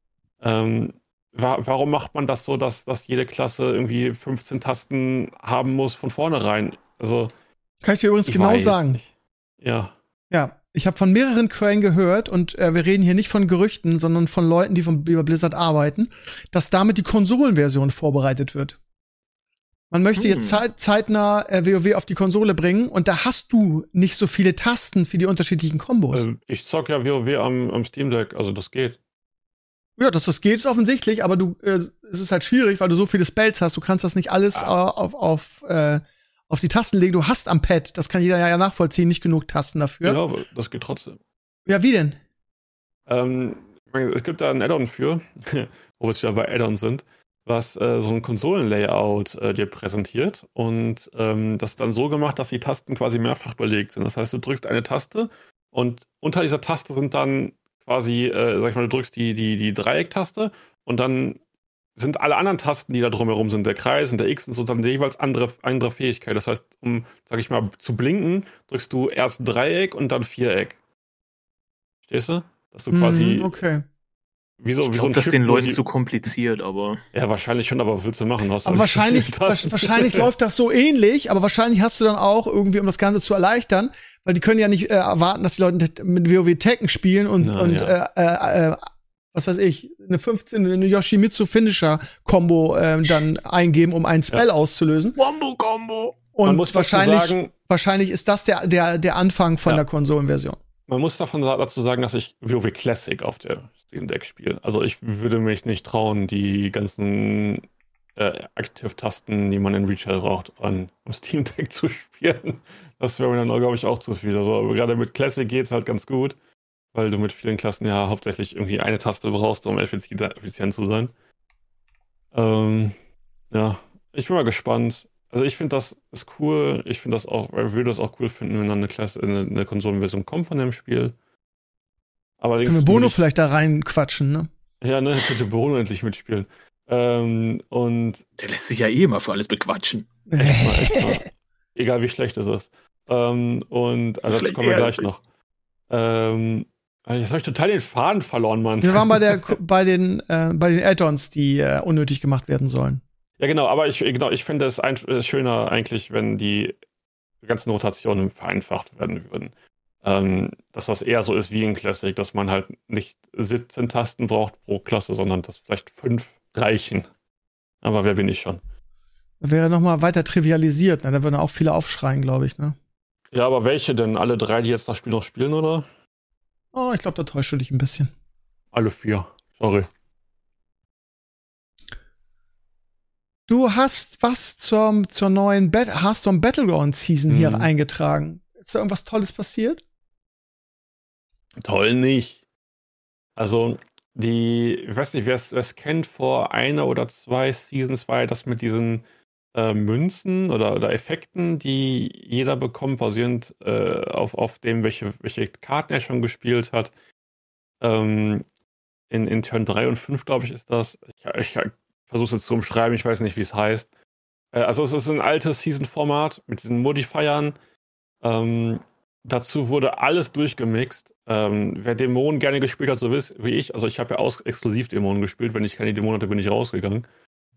Warum macht man das so, dass diese Klasse irgendwie 15 Tasten haben muss von vornherein? Also, kann ich dir übrigens genau sagen. Nicht. Ja. Ja, ich habe von mehreren Quellen gehört und wir reden hier nicht von Gerüchten, sondern von Leuten, die über Blizzard arbeiten, dass damit die Konsolenversion vorbereitet wird. Man möchte jetzt zeitnah WoW auf die Konsole bringen und da hast du nicht so viele Tasten für die unterschiedlichen Kombos. Ich zock ja WoW am Steam Deck, also das geht. Ja, das geht, ist offensichtlich, aber es ist halt schwierig, weil du so viele Spells hast. Du kannst das nicht alles auf die Tasten legen. Du hast am Pad, das kann jeder ja nachvollziehen, nicht genug Tasten dafür. Ja, aber das geht trotzdem. Ja, wie denn? Es gibt da ein Add-on für, wo wir jetzt wieder bei Add-on sind, was so ein Konsolenlayout dir präsentiert und das ist dann so gemacht, dass die Tasten quasi mehrfach belegt sind. Das heißt, du drückst eine Taste und unter dieser Taste sind dann quasi, sag ich mal, du drückst die Dreiecktaste und dann sind alle anderen Tasten, die da drumherum sind, der Kreis und der X und so, dann jeweils andere Fähigkeit. Das heißt, um, sag ich mal, zu blinken, drückst du erst Dreieck und dann Viereck. Verstehst du? Dass du quasi okay. Ich glaube, das ist den Leuten zu kompliziert, aber. Ja, wahrscheinlich schon, aber was willst du machen? Aber wahrscheinlich läuft das so ähnlich, aber wahrscheinlich hast du dann auch irgendwie, um das Ganze zu erleichtern, weil die können ja nicht erwarten, dass die Leute mit WoW Tekken spielen und was weiß ich, eine Yoshimitsu Finisher Combo dann eingeben, um einen Spell auszulösen. Wombo-Combo! Und wahrscheinlich ist das der Anfang von der Konsolenversion. Man muss dazu sagen, dass ich WoW Classic auf der Steam Deck spiele. Also ich würde mich nicht trauen, die ganzen Active-Tasten, die man in Retail braucht, am Steam Deck zu spielen. Das wäre mir dann, glaube ich, auch zu viel. Also gerade mit Classic geht's halt ganz gut, weil du mit vielen Klassen ja hauptsächlich irgendwie eine Taste brauchst, um effizient zu sein. Ja, ich bin mal gespannt. Also ich finde, das ist cool. Ich finde das auch, weil wir das auch cool finden, wenn dann eine Konsolenversion kommt von dem Spiel. Allerdings können wir Bono vielleicht da reinquatschen, ne? Ja, ne, könnte Bono endlich mitspielen. Und der lässt sich ja eh immer für alles bequatschen. Echt mal. Egal wie schlecht es ist. Und also das kommen wir gleich noch. Jetzt habe ich total den Faden verloren, Mann. Wir waren bei den Add-ons, die unnötig gemacht werden sollen. Ja, genau, aber ich finde es schöner eigentlich, wenn die ganzen Rotationen vereinfacht werden würden. Dass das eher so ist wie in Classic, dass man halt nicht 17 Tasten braucht pro Klasse, sondern dass vielleicht 5 reichen. Aber wer bin ich schon? Wäre nochmal weiter trivialisiert, ne? Da würden auch viele aufschreien, glaube ich, ne? Ja, aber welche denn? Alle 3, die jetzt das Spiel noch spielen, oder? Oh, ich glaube, da täuschst du dich ein bisschen. Alle 4, sorry. Du hast was zur neuen Hearthstone Battleground Season hier eingetragen. Ist da irgendwas Tolles passiert? Toll nicht. Also, ich weiß nicht, wer es kennt, vor 1 oder 2 Seasons war ja das mit diesen Münzen oder Effekten, die jeder bekommt, basierend auf dem, welche Karten er schon gespielt hat. in Turn 3 und 5, glaube ich, ist das. Ich versuche es jetzt zu umschreiben, ich weiß nicht, wie es heißt. Also es ist ein altes Season-Format mit diesen Modifiern. Dazu wurde alles durchgemixt. Wer Dämonen gerne gespielt hat, so wie ich, also ich habe ja exklusiv Dämonen gespielt, wenn ich keine Dämonen hatte, bin ich rausgegangen.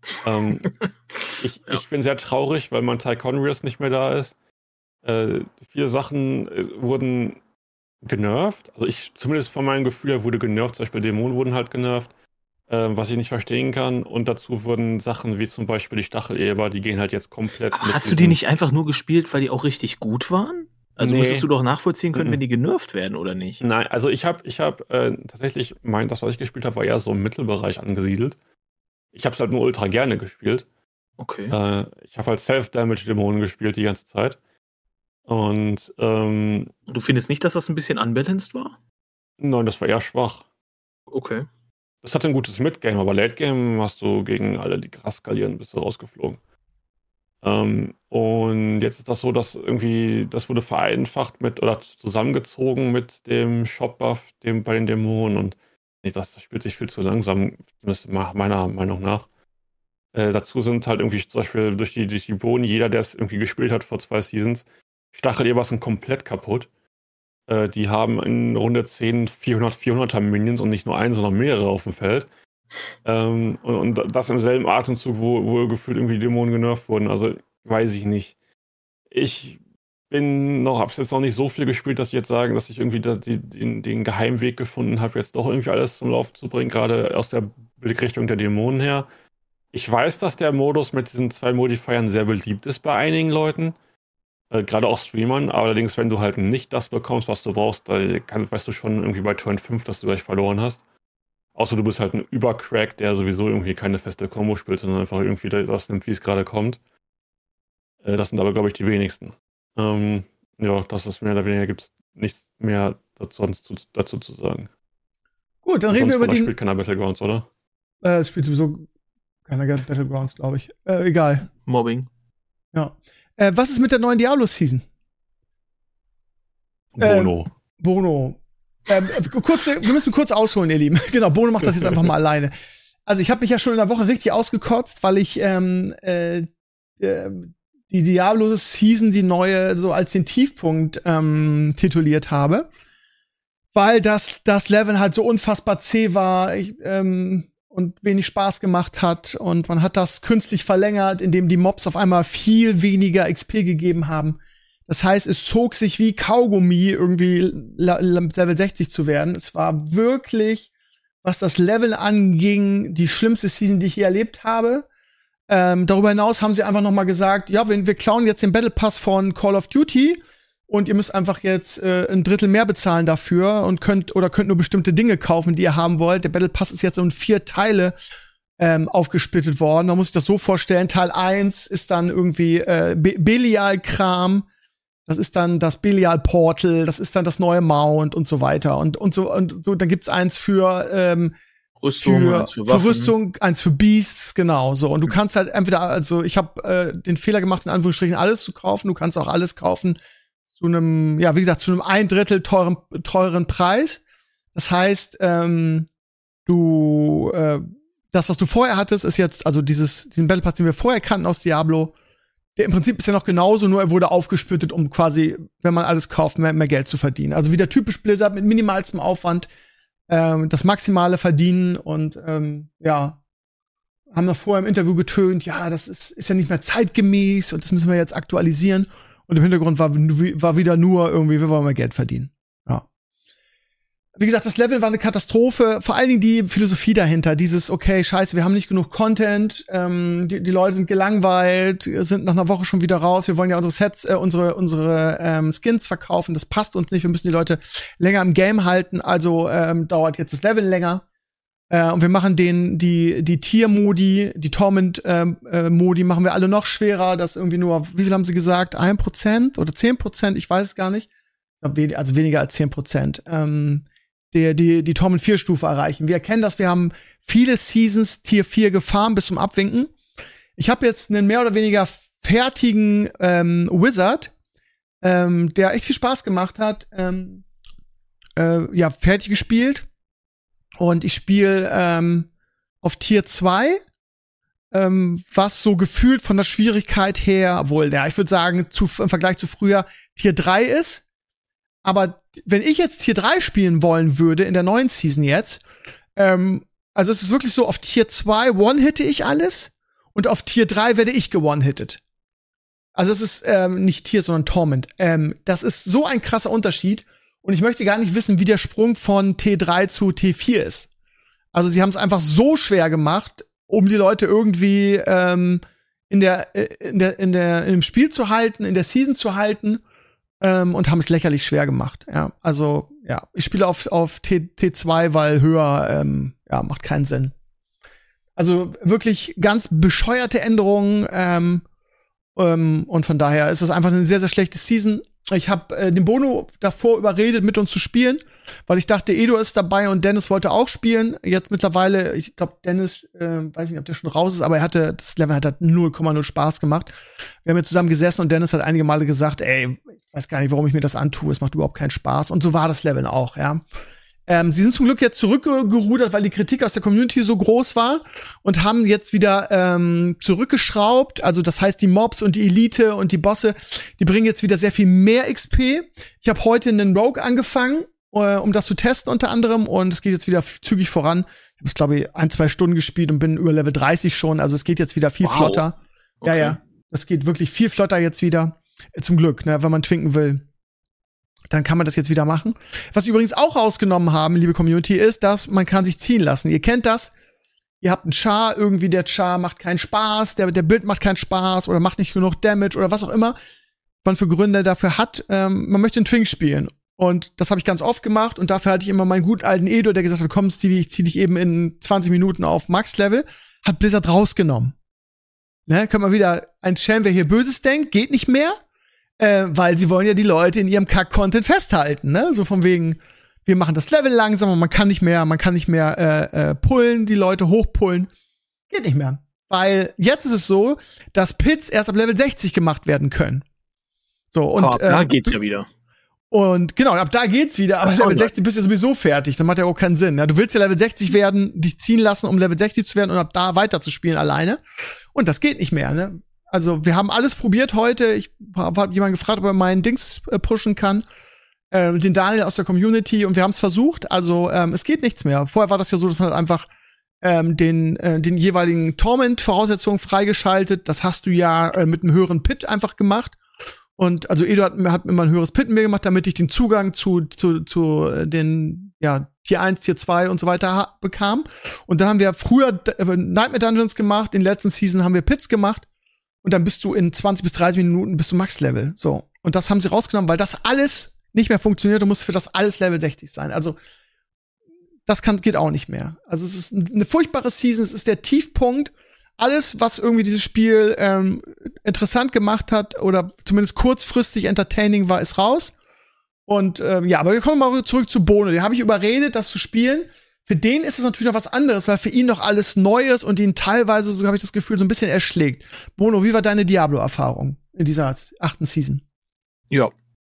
Ich bin sehr traurig, weil mein Tychonrius nicht mehr da ist. Viele Sachen wurden genervt. Also zumindest von meinem Gefühl her wurde genervt. Zum Beispiel Dämonen wurden halt genervt, was ich nicht verstehen kann. Und dazu wurden Sachen wie zum Beispiel die Stacheleber, die gehen halt jetzt komplett mit. Hast du die nicht einfach nur gespielt, weil die auch richtig gut waren? Also müsstest du doch nachvollziehen können, wenn die genervt werden, oder nicht? Nein, also ich hab tatsächlich, das, was ich gespielt habe, war eher so im Mittelbereich angesiedelt. Ich habe es halt nur ultra gerne gespielt. Okay. Ich habe halt Self-Damage-Dämonen gespielt die ganze Zeit. Und du findest nicht, dass das ein bisschen unbalanced war? Nein, das war eher schwach. Okay. Das hatte ein gutes Mid-Game, aber Late-Game hast du gegen alle, die krass skalieren, bist du rausgeflogen. Und jetzt ist das so, dass irgendwie, das wurde vereinfacht oder zusammengezogen mit dem Shop-Buff bei den Dämonen und das spielt sich viel zu langsam, zumindest meiner Meinung nach. Dazu sind halt irgendwie zum Beispiel durch die Boni, jeder, der es irgendwie gespielt hat vor 2 Seasons, Stacheleber sind komplett kaputt. Die haben in Runde 10 400er Minions und nicht nur einen, sondern mehrere auf dem Feld. Und das im selben Atemzug, wo gefühlt irgendwie Dämonen genervt wurden. Also, weiß ich nicht. Ich hab's jetzt noch nicht so viel gespielt, dass ich jetzt sagen, dass ich irgendwie den Geheimweg gefunden habe, jetzt doch irgendwie alles zum Laufen zu bringen, gerade aus der Blickrichtung der Dämonen her. Ich weiß, dass der Modus mit diesen 2 Modifiern sehr beliebt ist bei einigen Leuten. Gerade auch Streamern. Allerdings, wenn du halt nicht das bekommst, was du brauchst, weißt du schon irgendwie bei Turn 5, dass du gleich verloren hast. Außer du bist halt ein Übercrack, der sowieso irgendwie keine feste Combo spielt, sondern einfach irgendwie das nimmt, wie es gerade kommt. Das sind aber, glaube ich, die wenigsten. Das ist mehr oder weniger, gibt es nichts mehr dazu zu sagen. Gut, dann reden wir über die. Spielt keiner Battlegrounds, oder? Es spielt sowieso keiner Battlegrounds, glaube ich. Egal. Mobbing. Ja. Was ist mit der neuen Diablo-Season? Bono. Wir müssen kurz ausholen, ihr Lieben. Genau, Bono macht das jetzt einfach mal alleine. Also ich habe mich ja schon in der Woche richtig ausgekotzt, weil ich die Diablo-Season, die neue, so als den Tiefpunkt tituliert habe. Weil das Level halt so unfassbar zäh war und wenig Spaß gemacht hat. Und man hat das künstlich verlängert, indem die Mobs auf einmal viel weniger XP gegeben haben. Das heißt, es zog sich wie Kaugummi, irgendwie Level 60 zu werden. Es war wirklich, was das Level anging, die schlimmste Season, die ich je erlebt habe. Darüber hinaus haben sie einfach noch mal gesagt, ja, wir klauen jetzt den Battle Pass von Call of Duty und ihr müsst einfach jetzt ein Drittel mehr bezahlen dafür und könnt nur bestimmte Dinge kaufen, die ihr haben wollt. Der Battle Pass ist jetzt in 4 Teile aufgesplittet worden. Man muss sich das so vorstellen, Teil 1 ist dann irgendwie Belial-Kram. Das ist dann das Belial-Portal, das ist dann das neue Mount und so weiter. Und so, dann gibt's eins für Rüstung, eins für Waffen. Für Rüstung, eins für Beasts, genau, so. Und du kannst halt entweder, also ich habe den Fehler gemacht, in Anführungsstrichen alles zu kaufen. Du kannst auch alles kaufen zu einem, ja, wie gesagt, zu einem 1/3 teuren Preis. Das heißt, das, was du vorher hattest, ist jetzt, also diesen Battle Pass, den wir vorher kannten aus Diablo, der im Prinzip ist ja noch genauso, nur er wurde aufgesplittet, um quasi, wenn man alles kauft, mehr Geld zu verdienen. Also wieder typisch Blizzard mit minimalstem Aufwand, das maximale Verdienen und haben noch vorher im Interview getönt, ja, das ist ja nicht mehr zeitgemäß und das müssen wir jetzt aktualisieren. Und im Hintergrund war wieder nur irgendwie, wir wollen mehr Geld verdienen. Ja. Wie gesagt, das Level war eine Katastrophe. Vor allen Dingen die Philosophie dahinter. Dieses, okay, scheiße, wir haben nicht genug Content. Die Leute sind gelangweilt, sind nach einer Woche schon wieder raus. Wir wollen ja unsere Sets, unsere Skins verkaufen. Das passt uns nicht. Wir müssen die Leute länger im Game halten. Also dauert jetzt das Level länger. Und wir machen die Tier-Modi, die Torment-Modi machen wir alle noch schwerer. Das irgendwie nur, wie viel haben sie gesagt? 1% oder 10%? Ich weiß es gar nicht. Also weniger als 10%. Die Torment 4 Stufe erreichen. Wir erkennen das, wir haben viele Seasons Tier 4 gefarmt bis zum Abwinken. Ich habe jetzt einen mehr oder weniger fertigen Wizard, der echt viel Spaß gemacht hat, fertig gespielt. Und ich spiele auf Tier 2, was so gefühlt von der Schwierigkeit her, obwohl, ja, ich würde sagen, im Vergleich zu früher Tier 3 ist. Aber wenn ich jetzt Tier 3 spielen wollen würde, in der neuen Season jetzt, also es ist wirklich so, auf Tier 2 one-hitte ich alles und auf Tier 3 werde ich ge-one-hitted. Also es ist nicht Tier, sondern Torment. Das ist so ein krasser Unterschied und ich möchte gar nicht wissen, wie der Sprung von T3 zu T4 ist. Also sie haben es einfach so schwer gemacht, um die Leute irgendwie in dem Spiel zu halten, in der Season zu halten, und haben es lächerlich schwer gemacht. Ja, also ja, ich spiele auf T2, weil höher macht keinen Sinn. Also wirklich ganz bescheuerte Änderungen, und von daher ist es einfach eine sehr, sehr schlechte Season. Ich habe den Bono davor überredet, mit uns zu spielen, weil ich dachte, Edo ist dabei und Dennis wollte auch spielen. Jetzt mittlerweile, ich glaube, Dennis, weiß nicht, ob der schon raus ist, aber das Level hat 0,0 Spaß gemacht. Wir haben jetzt zusammen gesessen und Dennis hat einige Male gesagt, ey, ich weiß gar nicht, warum ich mir das antue, es macht überhaupt keinen Spaß. Und so war das Level auch, ja. Sie sind zum Glück jetzt zurückgerudert, weil die Kritik aus der Community so groß war und haben jetzt wieder zurückgeschraubt. Also das heißt, die Mobs und die Elite und die Bosse, die bringen jetzt wieder sehr viel mehr XP. Ich habe heute einen Rogue angefangen, um das zu testen unter anderem. Und es geht jetzt wieder zügig voran. Ich habe es, glaube ich, 1-2 Stunden gespielt und bin über Level 30 schon. Also es geht jetzt wieder viel flotter. Okay. Ja. Das geht wirklich viel flotter jetzt wieder. Zum Glück, ne, wenn man twinken will. Dann kann man das jetzt wieder machen. Was sie übrigens auch rausgenommen haben, liebe Community, ist, dass man kann sich ziehen lassen. Ihr kennt das. Ihr habt einen Char, irgendwie der Char macht keinen Spaß, der Bild macht keinen Spaß oder macht nicht genug Damage oder was auch immer man für Gründe dafür hat. Man möchte einen Twink spielen. Und das habe ich ganz oft gemacht und dafür hatte ich immer meinen guten alten Edo, der gesagt hat, komm Stevie, ich zieh dich eben in 20 Minuten auf Max-Level. Hat Blizzard rausgenommen. Ne, kann man wieder ein Schelm, wer hier Böses denkt, geht nicht mehr. Weil sie wollen ja die Leute in ihrem Kack-Content festhalten, ne? So von wegen, wir machen das Level langsam und man kann nicht mehr pullen, die Leute hochpullen. Geht nicht mehr. Weil jetzt ist es so, dass Pits erst ab Level 60 gemacht werden können. So, und da geht's ja wieder. Und genau, ab da geht's wieder, aber Level 60 bist du sowieso fertig, das macht ja auch keinen Sinn. Ja, du willst ja Level 60 werden, dich ziehen lassen, um Level 60 zu werden und ab da weiter zu spielen alleine. Und das geht nicht mehr, ne? Also, wir haben alles probiert heute. Ich habe jemanden gefragt, ob er meinen Dings pushen kann. Den Daniel aus der Community. Und wir haben es versucht. Also, es geht nichts mehr. Vorher war das ja so, dass man halt einfach den jeweiligen Torment-Voraussetzungen freigeschaltet. Das hast du ja mit einem höheren Pit einfach gemacht. Und also Edo hat immer ein höheres Pit mit mir gemacht, damit ich den Zugang zu den Tier 1, Tier 2 und so weiter bekam. Und dann haben wir früher Nightmare Dungeons gemacht. In der letzten Season haben wir Pits gemacht. Und dann bist du in 20 bis 30 Minuten bis zum Max-Level. So. Und das haben sie rausgenommen, weil das alles nicht mehr funktioniert. Du musst für das alles Level 60 sein. Also, geht auch nicht mehr. Also, es ist eine furchtbare Season. Es ist der Tiefpunkt. Alles, was irgendwie dieses Spiel interessant gemacht hat oder zumindest kurzfristig entertaining war, ist raus. Und aber wir kommen mal zurück zu Bono. Den habe ich überredet, das zu spielen. Für den ist es natürlich noch was anderes, weil für ihn noch alles neu ist und ihn teilweise, so habe ich das Gefühl, so ein bisschen erschlägt. Bono, wie war deine Diablo-Erfahrung in dieser 8. Season? Ja.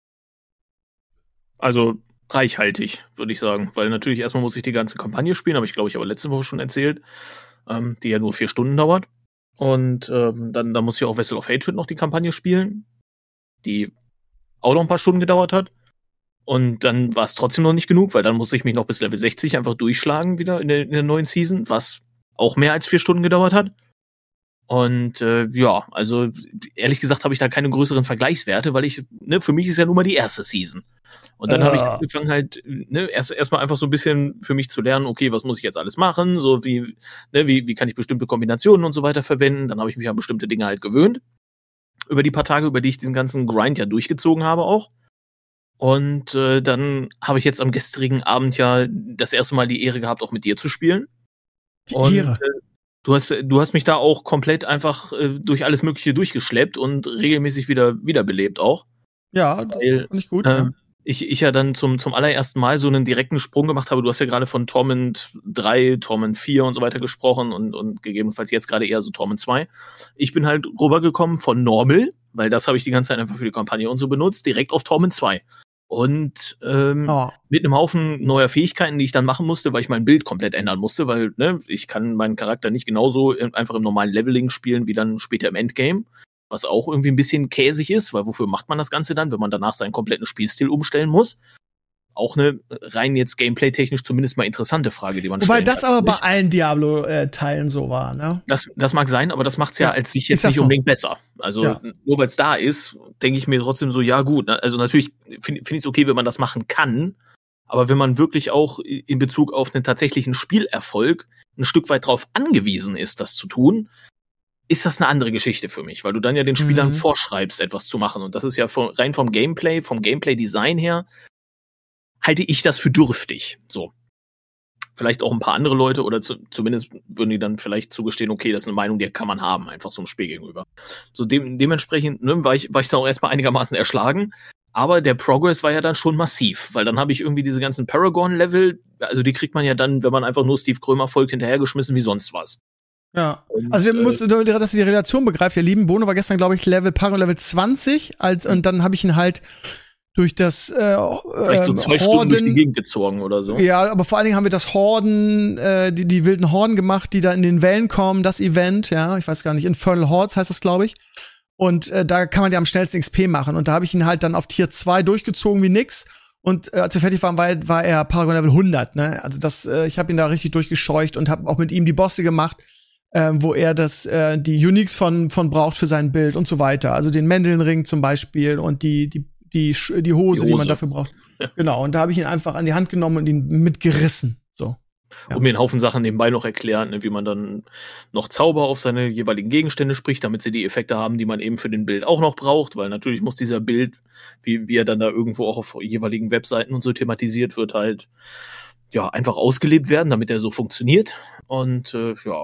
Also reichhaltig, würde ich sagen. Weil natürlich erstmal muss ich die ganze Kampagne spielen, habe ich, glaube ich, aber letzte Woche schon erzählt, die ja nur 4 Stunden dauert. Und dann muss ich auch Vessel of Hatred noch die Kampagne spielen, die auch noch ein paar Stunden gedauert hat. Und dann war es trotzdem noch nicht genug, weil dann musste ich mich noch bis Level 60 einfach durchschlagen wieder in der neuen Season, was auch mehr als 4 Stunden gedauert hat. Und also ehrlich gesagt habe ich da keine größeren Vergleichswerte, weil für mich ist ja nun mal die erste Season. Und dann habe ich angefangen halt, erstmal einfach so ein bisschen für mich zu lernen, okay, was muss ich jetzt alles machen, so wie kann ich bestimmte Kombinationen und so weiter verwenden. Dann habe ich mich an bestimmte Dinge halt gewöhnt. Über die paar Tage, über die ich diesen ganzen Grind ja durchgezogen habe auch. Und dann habe ich jetzt am gestrigen Abend ja das erste Mal die Ehre gehabt, auch mit dir zu spielen. Die Ehre. Du hast mich da auch komplett einfach durch alles Mögliche durchgeschleppt und regelmäßig wiederbelebt auch. Ja, das fand ich gut. Ja. Ich ja dann zum allerersten Mal so einen direkten Sprung gemacht habe. Du hast ja gerade von Torment 3, Torment 4 und so weiter gesprochen und gegebenenfalls jetzt gerade eher so Torment 2. Ich bin halt rübergekommen von Normal, weil das habe ich die ganze Zeit einfach für die Kampagne und so benutzt, direkt auf Torment 2. Und mit einem Haufen neuer Fähigkeiten, die ich dann machen musste, weil ich mein Bild komplett ändern musste, weil ich kann meinen Charakter nicht genauso einfach im normalen Leveling spielen wie dann später im Endgame, was auch irgendwie ein bisschen käsig ist, weil wofür macht man das Ganze dann, wenn man danach seinen kompletten Spielstil umstellen muss? Auch eine rein jetzt gameplay-technisch zumindest mal interessante Frage, die man Wobei stellen kann. das aber bei allen Diablo-Teilen so war, ne? Das mag sein, aber das macht's ja als sich jetzt nicht unbedingt besser. Also nur weil es da ist, denke ich mir trotzdem so, ja gut. Also natürlich finde ich es okay, wenn man das machen kann, aber wenn man wirklich auch in Bezug auf einen tatsächlichen Spielerfolg ein Stück weit drauf angewiesen ist, das zu tun, ist das eine andere Geschichte für mich, weil du dann ja den Spielern vorschreibst, etwas zu machen. Und das ist ja rein vom Gameplay-Design her, halte ich das für dürftig. So. Vielleicht auch ein paar andere Leute oder zumindest würden die dann vielleicht zugestehen, okay, das ist eine Meinung, die kann man haben, einfach so einem Spiel gegenüber. So dementsprechend war ich dann auch erstmal einigermaßen erschlagen, aber der Progress war ja dann schon massiv, weil dann habe ich irgendwie diese ganzen Paragon-Level, also die kriegt man ja dann, wenn man einfach nur Steve Krömer folgt, hinterhergeschmissen wie sonst was. Ja, also wir mussten, dass ihr die Relation begreift, ihr lieben, Bono war gestern, glaube ich, Paragon Level 20, und dann habe ich ihn halt durch das vielleicht so 2 Stunden durch die Gegend gezogen oder so. Ja, aber vor allen Dingen haben wir das Horden, die wilden Horden gemacht, die da in den Wellen kommen, das Event, ja, ich weiß gar nicht, Infernal Hordes heißt das, glaube ich. Und da kann man ja am schnellsten XP machen. Und da habe ich ihn halt dann auf Tier 2 durchgezogen wie nix. Und als wir fertig waren, war er Paragon Level 100, ne? Also ich habe ihn da richtig durchgescheucht und habe auch mit ihm die Bosse gemacht, wo er die Uniques von braucht für sein Bild und so weiter. Also den Mendelnring zum Beispiel und die Hose, die man dafür braucht. Ja. Genau, und da habe ich ihn einfach an die Hand genommen und ihn mitgerissen. So. Ja. Und mir einen Haufen Sachen nebenbei noch erklärt, ne, wie man dann noch Zauber auf seine jeweiligen Gegenstände spricht, damit sie die Effekte haben, die man eben für den Bild auch noch braucht, weil natürlich muss dieser Bild, wie er dann da irgendwo auch auf jeweiligen Webseiten und so thematisiert wird, halt ja einfach ausgelebt werden, damit er so funktioniert. Und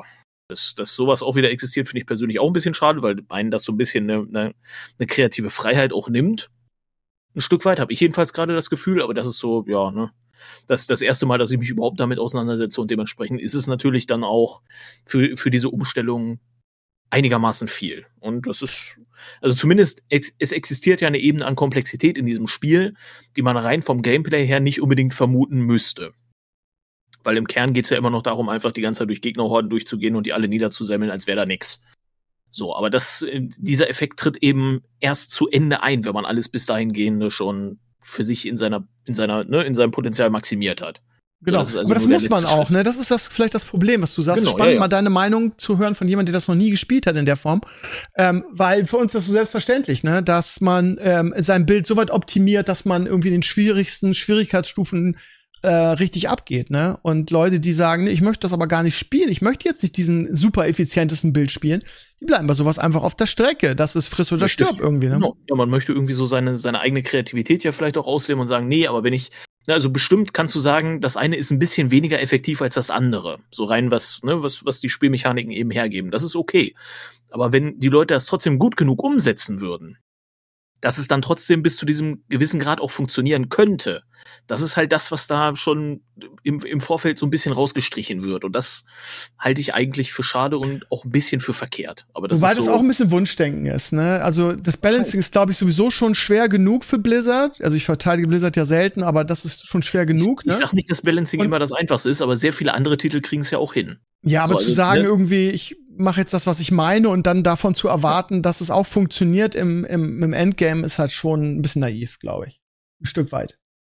dass sowas auch wieder existiert, finde ich persönlich auch ein bisschen schade, weil einen das so ein bisschen eine kreative Freiheit auch nimmt. Ein Stück weit habe ich jedenfalls gerade das Gefühl, aber das ist so, das ist das erste Mal, dass ich mich überhaupt damit auseinandersetze und dementsprechend ist es natürlich dann auch für diese Umstellung einigermaßen viel. Und das ist, also zumindest es existiert ja eine Ebene an Komplexität in diesem Spiel, die man rein vom Gameplay her nicht unbedingt vermuten müsste. Weil im Kern geht's ja immer noch darum, einfach die ganze Zeit durch Gegnerhorden durchzugehen und die alle niederzusemmeln, als wäre da nix. So, aber dieser Effekt tritt eben erst zu Ende ein, wenn man alles bis dahingehende schon für sich in seinem Potenzial maximiert hat. Genau, so, aber das muss man auch, ne? Das ist vielleicht das Problem, was du sagst. Genau, spannend, mal deine Meinung zu hören von jemandem, der das noch nie gespielt hat in der Form. Weil für uns ist das so selbstverständlich, ne? Dass man sein Bild so weit optimiert, dass man irgendwie in den schwierigsten Schwierigkeitsstufen richtig abgeht, ne? Und Leute, die sagen, ich möchte das aber gar nicht spielen, ich möchte jetzt nicht diesen super effizientesten Bild spielen, die bleiben bei sowas einfach auf der Strecke. Das ist friss oder stirb irgendwie, ne? Genau. Ja, man möchte irgendwie so seine eigene Kreativität ja vielleicht auch ausleben und sagen, nee, aber wenn ich, also bestimmt kannst du sagen, das eine ist ein bisschen weniger effektiv als das andere. So rein was die Spielmechaniken eben hergeben. Das ist okay. Aber wenn die Leute das trotzdem gut genug umsetzen würden, dass es dann trotzdem bis zu diesem gewissen Grad auch funktionieren könnte. Das ist halt das, was da schon im Vorfeld so ein bisschen rausgestrichen wird. Und das halte ich eigentlich für schade und auch ein bisschen für verkehrt. Aber das Wobei ist so, das auch ein bisschen Wunschdenken ist, ne? Also das Balancing ist, glaube ich, sowieso schon schwer genug für Blizzard. Also ich verteidige Blizzard ja selten, aber das ist schon schwer genug, ne? Ich sag nicht, dass Balancing immer das Einfachste ist, aber sehr viele andere Titel kriegen es ja auch hin. Ja, aber so, zu sagen irgendwie, ich mache jetzt das, was ich meine und dann davon zu erwarten, dass es auch funktioniert im Endgame, ist halt schon ein bisschen naiv, glaube ich. Ein Stück weit.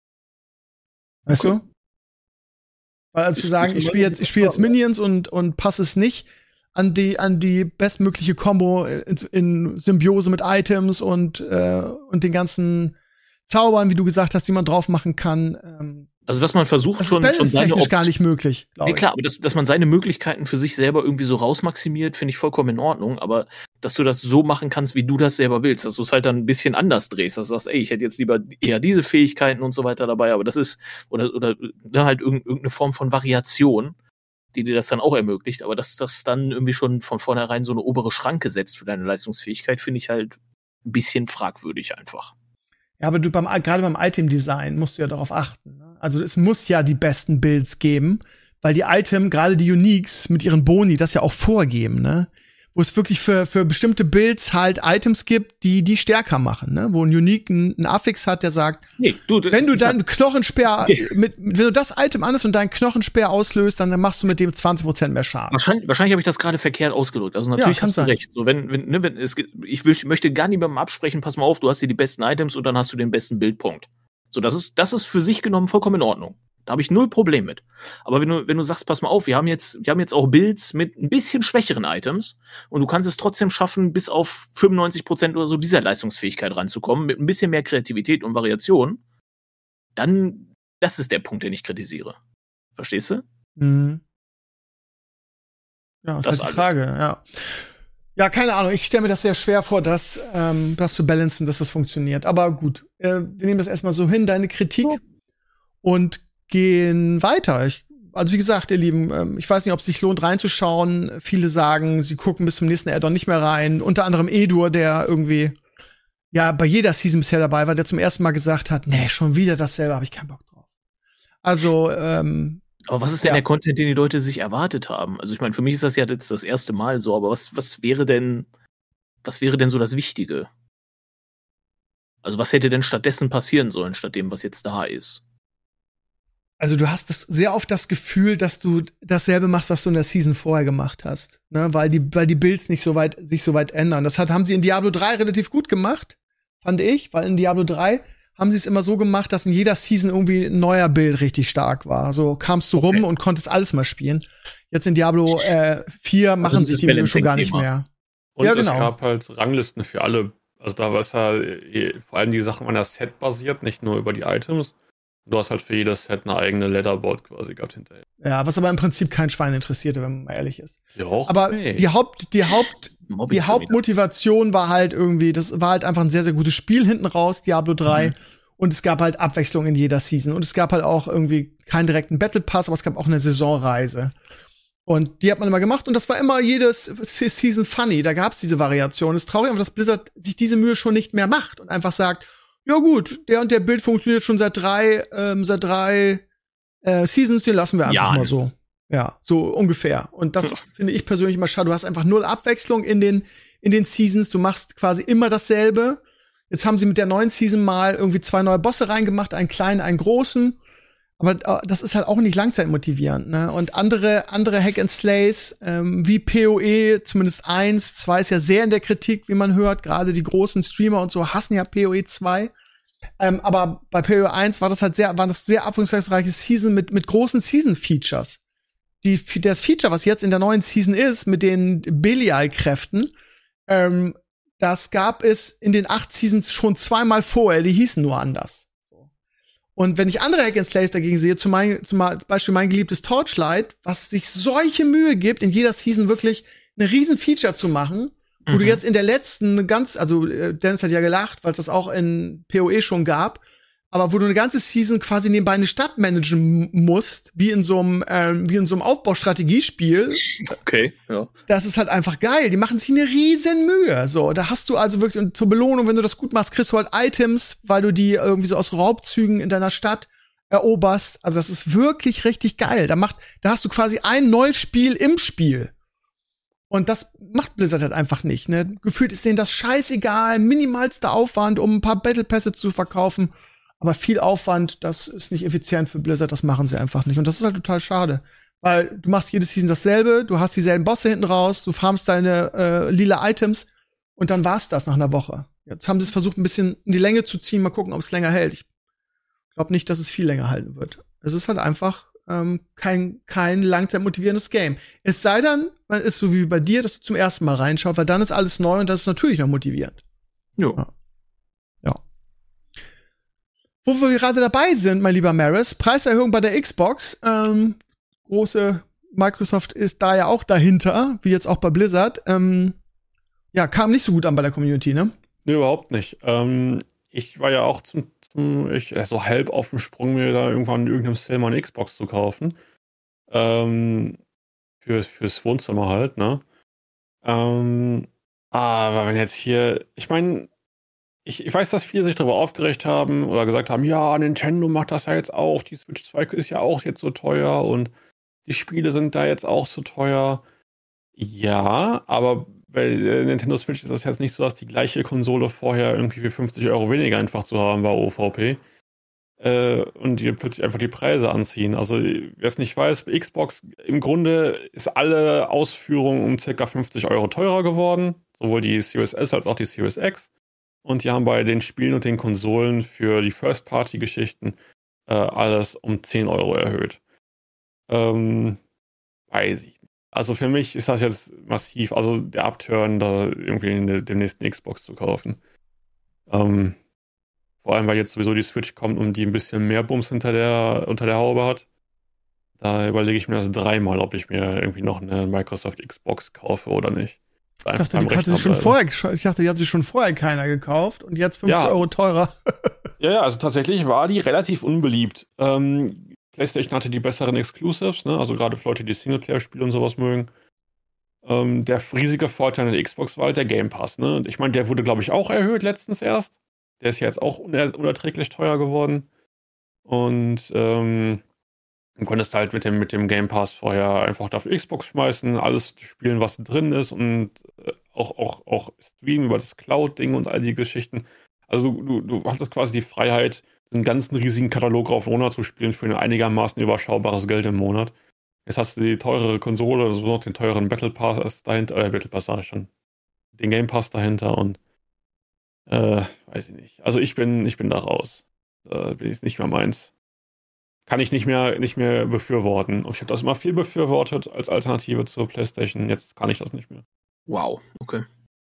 Weißt du? Weil als zu sagen, ich spiele jetzt Minions und passe es nicht an die bestmögliche Combo in Symbiose mit Items und den ganzen Zaubern, wie du gesagt hast, die man drauf machen kann. Also, dass man versucht das schon ist technisch gar nicht möglich, glaube ich. Nee, klar, aber dass man seine Möglichkeiten für sich selber irgendwie so rausmaximiert, finde ich vollkommen in Ordnung. Aber dass du das so machen kannst, wie du das selber willst, dass du es halt dann ein bisschen anders drehst, dass du sagst, ey, ich hätte jetzt lieber eher diese Fähigkeiten und so weiter dabei, aber das ist, oder halt irgendeine Form von Variation, die dir das dann auch ermöglicht. Aber dass das dann irgendwie schon von vornherein so eine obere Schranke setzt für deine Leistungsfähigkeit, finde ich halt ein bisschen fragwürdig einfach. Ja, aber gerade beim Item-Design musst du ja darauf achten. Ne? Also es muss ja die besten Builds geben, weil die Item, gerade die Uniques mit ihren Boni, das ja auch vorgeben. Ne? wo es wirklich für bestimmte Builds halt Items gibt, die stärker machen, ne? Wo ein Unique einen Affix hat, der sagt, nee, wenn du deinen Knochenspeer, wenn du das Item an ist und deinen Knochenspeer auslöst, dann machst du mit dem 20% mehr Schaden. Wahrscheinlich habe ich das gerade verkehrt ausgedrückt. Also natürlich Ja, hast du recht. So, ich möchte gar niemandem absprechen, pass mal auf, du hast hier die besten Items und dann hast du den besten Bildpunkt. So, das ist für sich genommen vollkommen in Ordnung. Da habe ich null Problem mit. Aber wenn du sagst, pass mal auf, wir haben jetzt auch Builds mit ein bisschen schwächeren Items und du kannst es trotzdem schaffen, bis auf 95% oder so dieser Leistungsfähigkeit ranzukommen, mit ein bisschen mehr Kreativität und Variation, dann, das ist der Punkt, den ich kritisiere. Verstehst du? Mhm. Ja, das ist halt die Frage, ja. Ja, keine Ahnung. Ich stelle mir das sehr schwer vor, das zu balancen, dass das funktioniert. Aber gut, wir nehmen das erstmal so hin, deine Kritik, und gehen weiter. Also wie gesagt, ihr Lieben, ich weiß nicht, ob es sich lohnt, reinzuschauen. Viele sagen, sie gucken bis zum nächsten Add-on nicht mehr rein. Unter anderem Edur, der irgendwie bei jeder Season bisher dabei war, der zum ersten Mal gesagt hat, nee, schon wieder dasselbe, habe ich keinen Bock drauf. Also, aber was ist denn der Content, den die Leute sich erwartet haben? Also ich meine, für mich ist das ja jetzt das erste Mal so, aber was wäre denn so das Wichtige? Also was hätte denn stattdessen passieren sollen, statt dem, was jetzt da ist? Also du hast sehr oft das Gefühl, dass du dasselbe machst, was du in der Season vorher gemacht hast, ne? Weil die Builds sich so weit ändern. Das haben sie in Diablo 3 relativ gut gemacht, fand ich, weil in Diablo 3 haben sie es immer so gemacht, dass in jeder Season irgendwie ein neuer Build richtig stark war. So kamst du rum und konntest alles mal spielen. Jetzt in Diablo 4 machen sich die Mühe schon gar nicht mehr. Und es gab halt Ranglisten für alle. Also da war es vor allem die Sachen an der Set basiert, nicht nur über die Items. Du hast halt für jedes Set eine eigene Leaderboard quasi gehabt hinterher. Ja, was aber im Prinzip kein Schwein interessierte, wenn man mal ehrlich ist. Ja, auch aber die Hauptmotivation war halt irgendwie, das war halt einfach ein sehr, sehr gutes Spiel hinten raus, Diablo 3. Und es gab halt Abwechslung in jeder Season. Und es gab halt auch irgendwie keinen direkten Battle Pass, aber es gab auch eine Saisonreise. Und die hat man immer gemacht und das war immer jedes Season funny. Da gab's diese Variation. Es ist traurig, dass Blizzard sich diese Mühe schon nicht mehr macht und einfach sagt, ja gut, der und der Bild funktioniert schon seit drei Seasons, den lassen wir einfach mal so. Ja, so ungefähr. Und das finde ich persönlich mal schade. Du hast einfach null Abwechslung in den Seasons. Du machst quasi immer dasselbe. Jetzt haben sie mit der neuen Season mal irgendwie 2 neue Bosse reingemacht, einen kleinen, einen großen. Aber das ist halt auch nicht langzeitmotivierend, ne? Und andere Hack and Slays, wie PoE, zumindest 1, 2 ist ja sehr in der Kritik, wie man hört. Gerade die großen Streamer und so hassen ja PoE 2. Aber bei PoE 1 waren das sehr abwechslungsreiche Season mit großen Season-Features. Das Feature, was jetzt in der neuen Season ist, mit den Belial-Kräften, das gab es in den 8 Seasons schon 2-mal vorher, die hießen nur anders. Und wenn ich andere Hack and Slays dagegen sehe, zum Beispiel mein geliebtes Torchlight, was sich solche Mühe gibt, in jeder Season wirklich eine riesen Feature zu machen, wo du jetzt in der letzten Dennis hat ja gelacht, weil es das auch in PoE schon gab, aber wo du eine ganze Season quasi nebenbei eine Stadt managen musst, wie in so einem Aufbaustrategiespiel. Okay, ja. Das ist halt einfach geil. Die machen sich eine riesen Mühe. So, da hast du also wirklich, und zur Belohnung, wenn du das gut machst, kriegst du halt Items, weil du die irgendwie so aus Raubzügen in deiner Stadt eroberst. Also das ist wirklich richtig geil. Da hast du quasi ein neues Spiel im Spiel. Und das macht Blizzard halt einfach nicht, ne? Gefühlt ist denen das scheißegal, minimalster Aufwand, um ein paar Battle Pässe zu verkaufen. Aber viel Aufwand, das ist nicht effizient für Blizzard, das machen sie einfach nicht. Und das ist halt total schade. Weil du machst jede Season dasselbe, du hast dieselben Bosse hinten raus, du farmst deine lila Items und dann war's das nach einer Woche. Jetzt haben sie es versucht, ein bisschen in die Länge zu ziehen, mal gucken, ob es länger hält. Ich glaube nicht, dass es viel länger halten wird. Es ist halt einfach kein langzeitmotivierendes Game. Es sei denn, man ist so wie bei dir, dass du zum ersten Mal reinschaust, weil dann ist alles neu und das ist natürlich noch motivierend. Jo. Ja. Wo wir gerade dabei sind, mein lieber Maris, Preiserhöhung bei der Xbox. Große Microsoft ist da ja auch dahinter, wie jetzt auch bei Blizzard. Kam nicht so gut an bei der Community, ne? Nee, überhaupt nicht. Ich war ja auch so halb auf dem Sprung, mir da irgendwann in irgendeinem Sale mal eine Xbox zu kaufen. Fürs Wohnzimmer halt, ne? Aber wenn jetzt hier, ich meine, ich weiß, dass viele sich darüber aufgeregt haben oder gesagt haben, ja, Nintendo macht das ja jetzt auch, die Switch 2 ist ja auch jetzt so teuer und die Spiele sind da jetzt auch so teuer. Ja, aber bei Nintendo Switch ist das jetzt nicht so, dass die gleiche Konsole vorher irgendwie für 50 Euro weniger einfach zu haben war, OVP. Und die plötzlich einfach die Preise anziehen. Also, wer es nicht weiß, bei Xbox im Grunde ist alle Ausführung um ca. 50 Euro teurer geworden. Sowohl die Series S als auch die Series X. Und die haben bei den Spielen und den Konsolen für die First-Party-Geschichten alles um 10 Euro erhöht. Weiß ich nicht. Also für mich ist das jetzt massiv, also der Upturn, da irgendwie den nächsten Xbox zu kaufen. Vor allem, weil jetzt sowieso die Switch kommt und die ein bisschen mehr Bums unter der Haube hat. Da überlege ich mir das dreimal, ob ich mir irgendwie noch eine Microsoft Xbox kaufe oder nicht. Ich dachte, die hat sich schon vorher keiner gekauft und jetzt 50 Euro teurer. Ja, also tatsächlich war die relativ unbeliebt. PlayStation hatte die besseren Exclusives, ne? Also gerade für Leute, die Singleplayer-Spiele und sowas mögen. Der riesige Vorteil an der Xbox war halt der Game Pass, ne? Und ich meine, der wurde, glaube ich, auch erhöht letztens erst. Der ist ja jetzt auch unerträglich teuer geworden. Und du konntest halt mit dem Game Pass vorher einfach auf Xbox schmeißen, alles spielen, was drin ist und auch streamen über das Cloud-Ding und all die Geschichten. Also du hattest quasi die Freiheit, einen ganzen riesigen Katalog rauf und runter zu spielen für ein einigermaßen überschaubares Geld im Monat. Jetzt hast du die teurere Konsole, also noch den teuren Battle Pass dahinter, Battle Pass sag ich schon, den Game Pass dahinter und weiß ich nicht. Also ich bin da raus. Bin ich nicht mehr meins. Kann ich nicht mehr befürworten. Ich habe das immer viel befürwortet als Alternative zur PlayStation. Jetzt kann ich das nicht mehr. Wow, okay.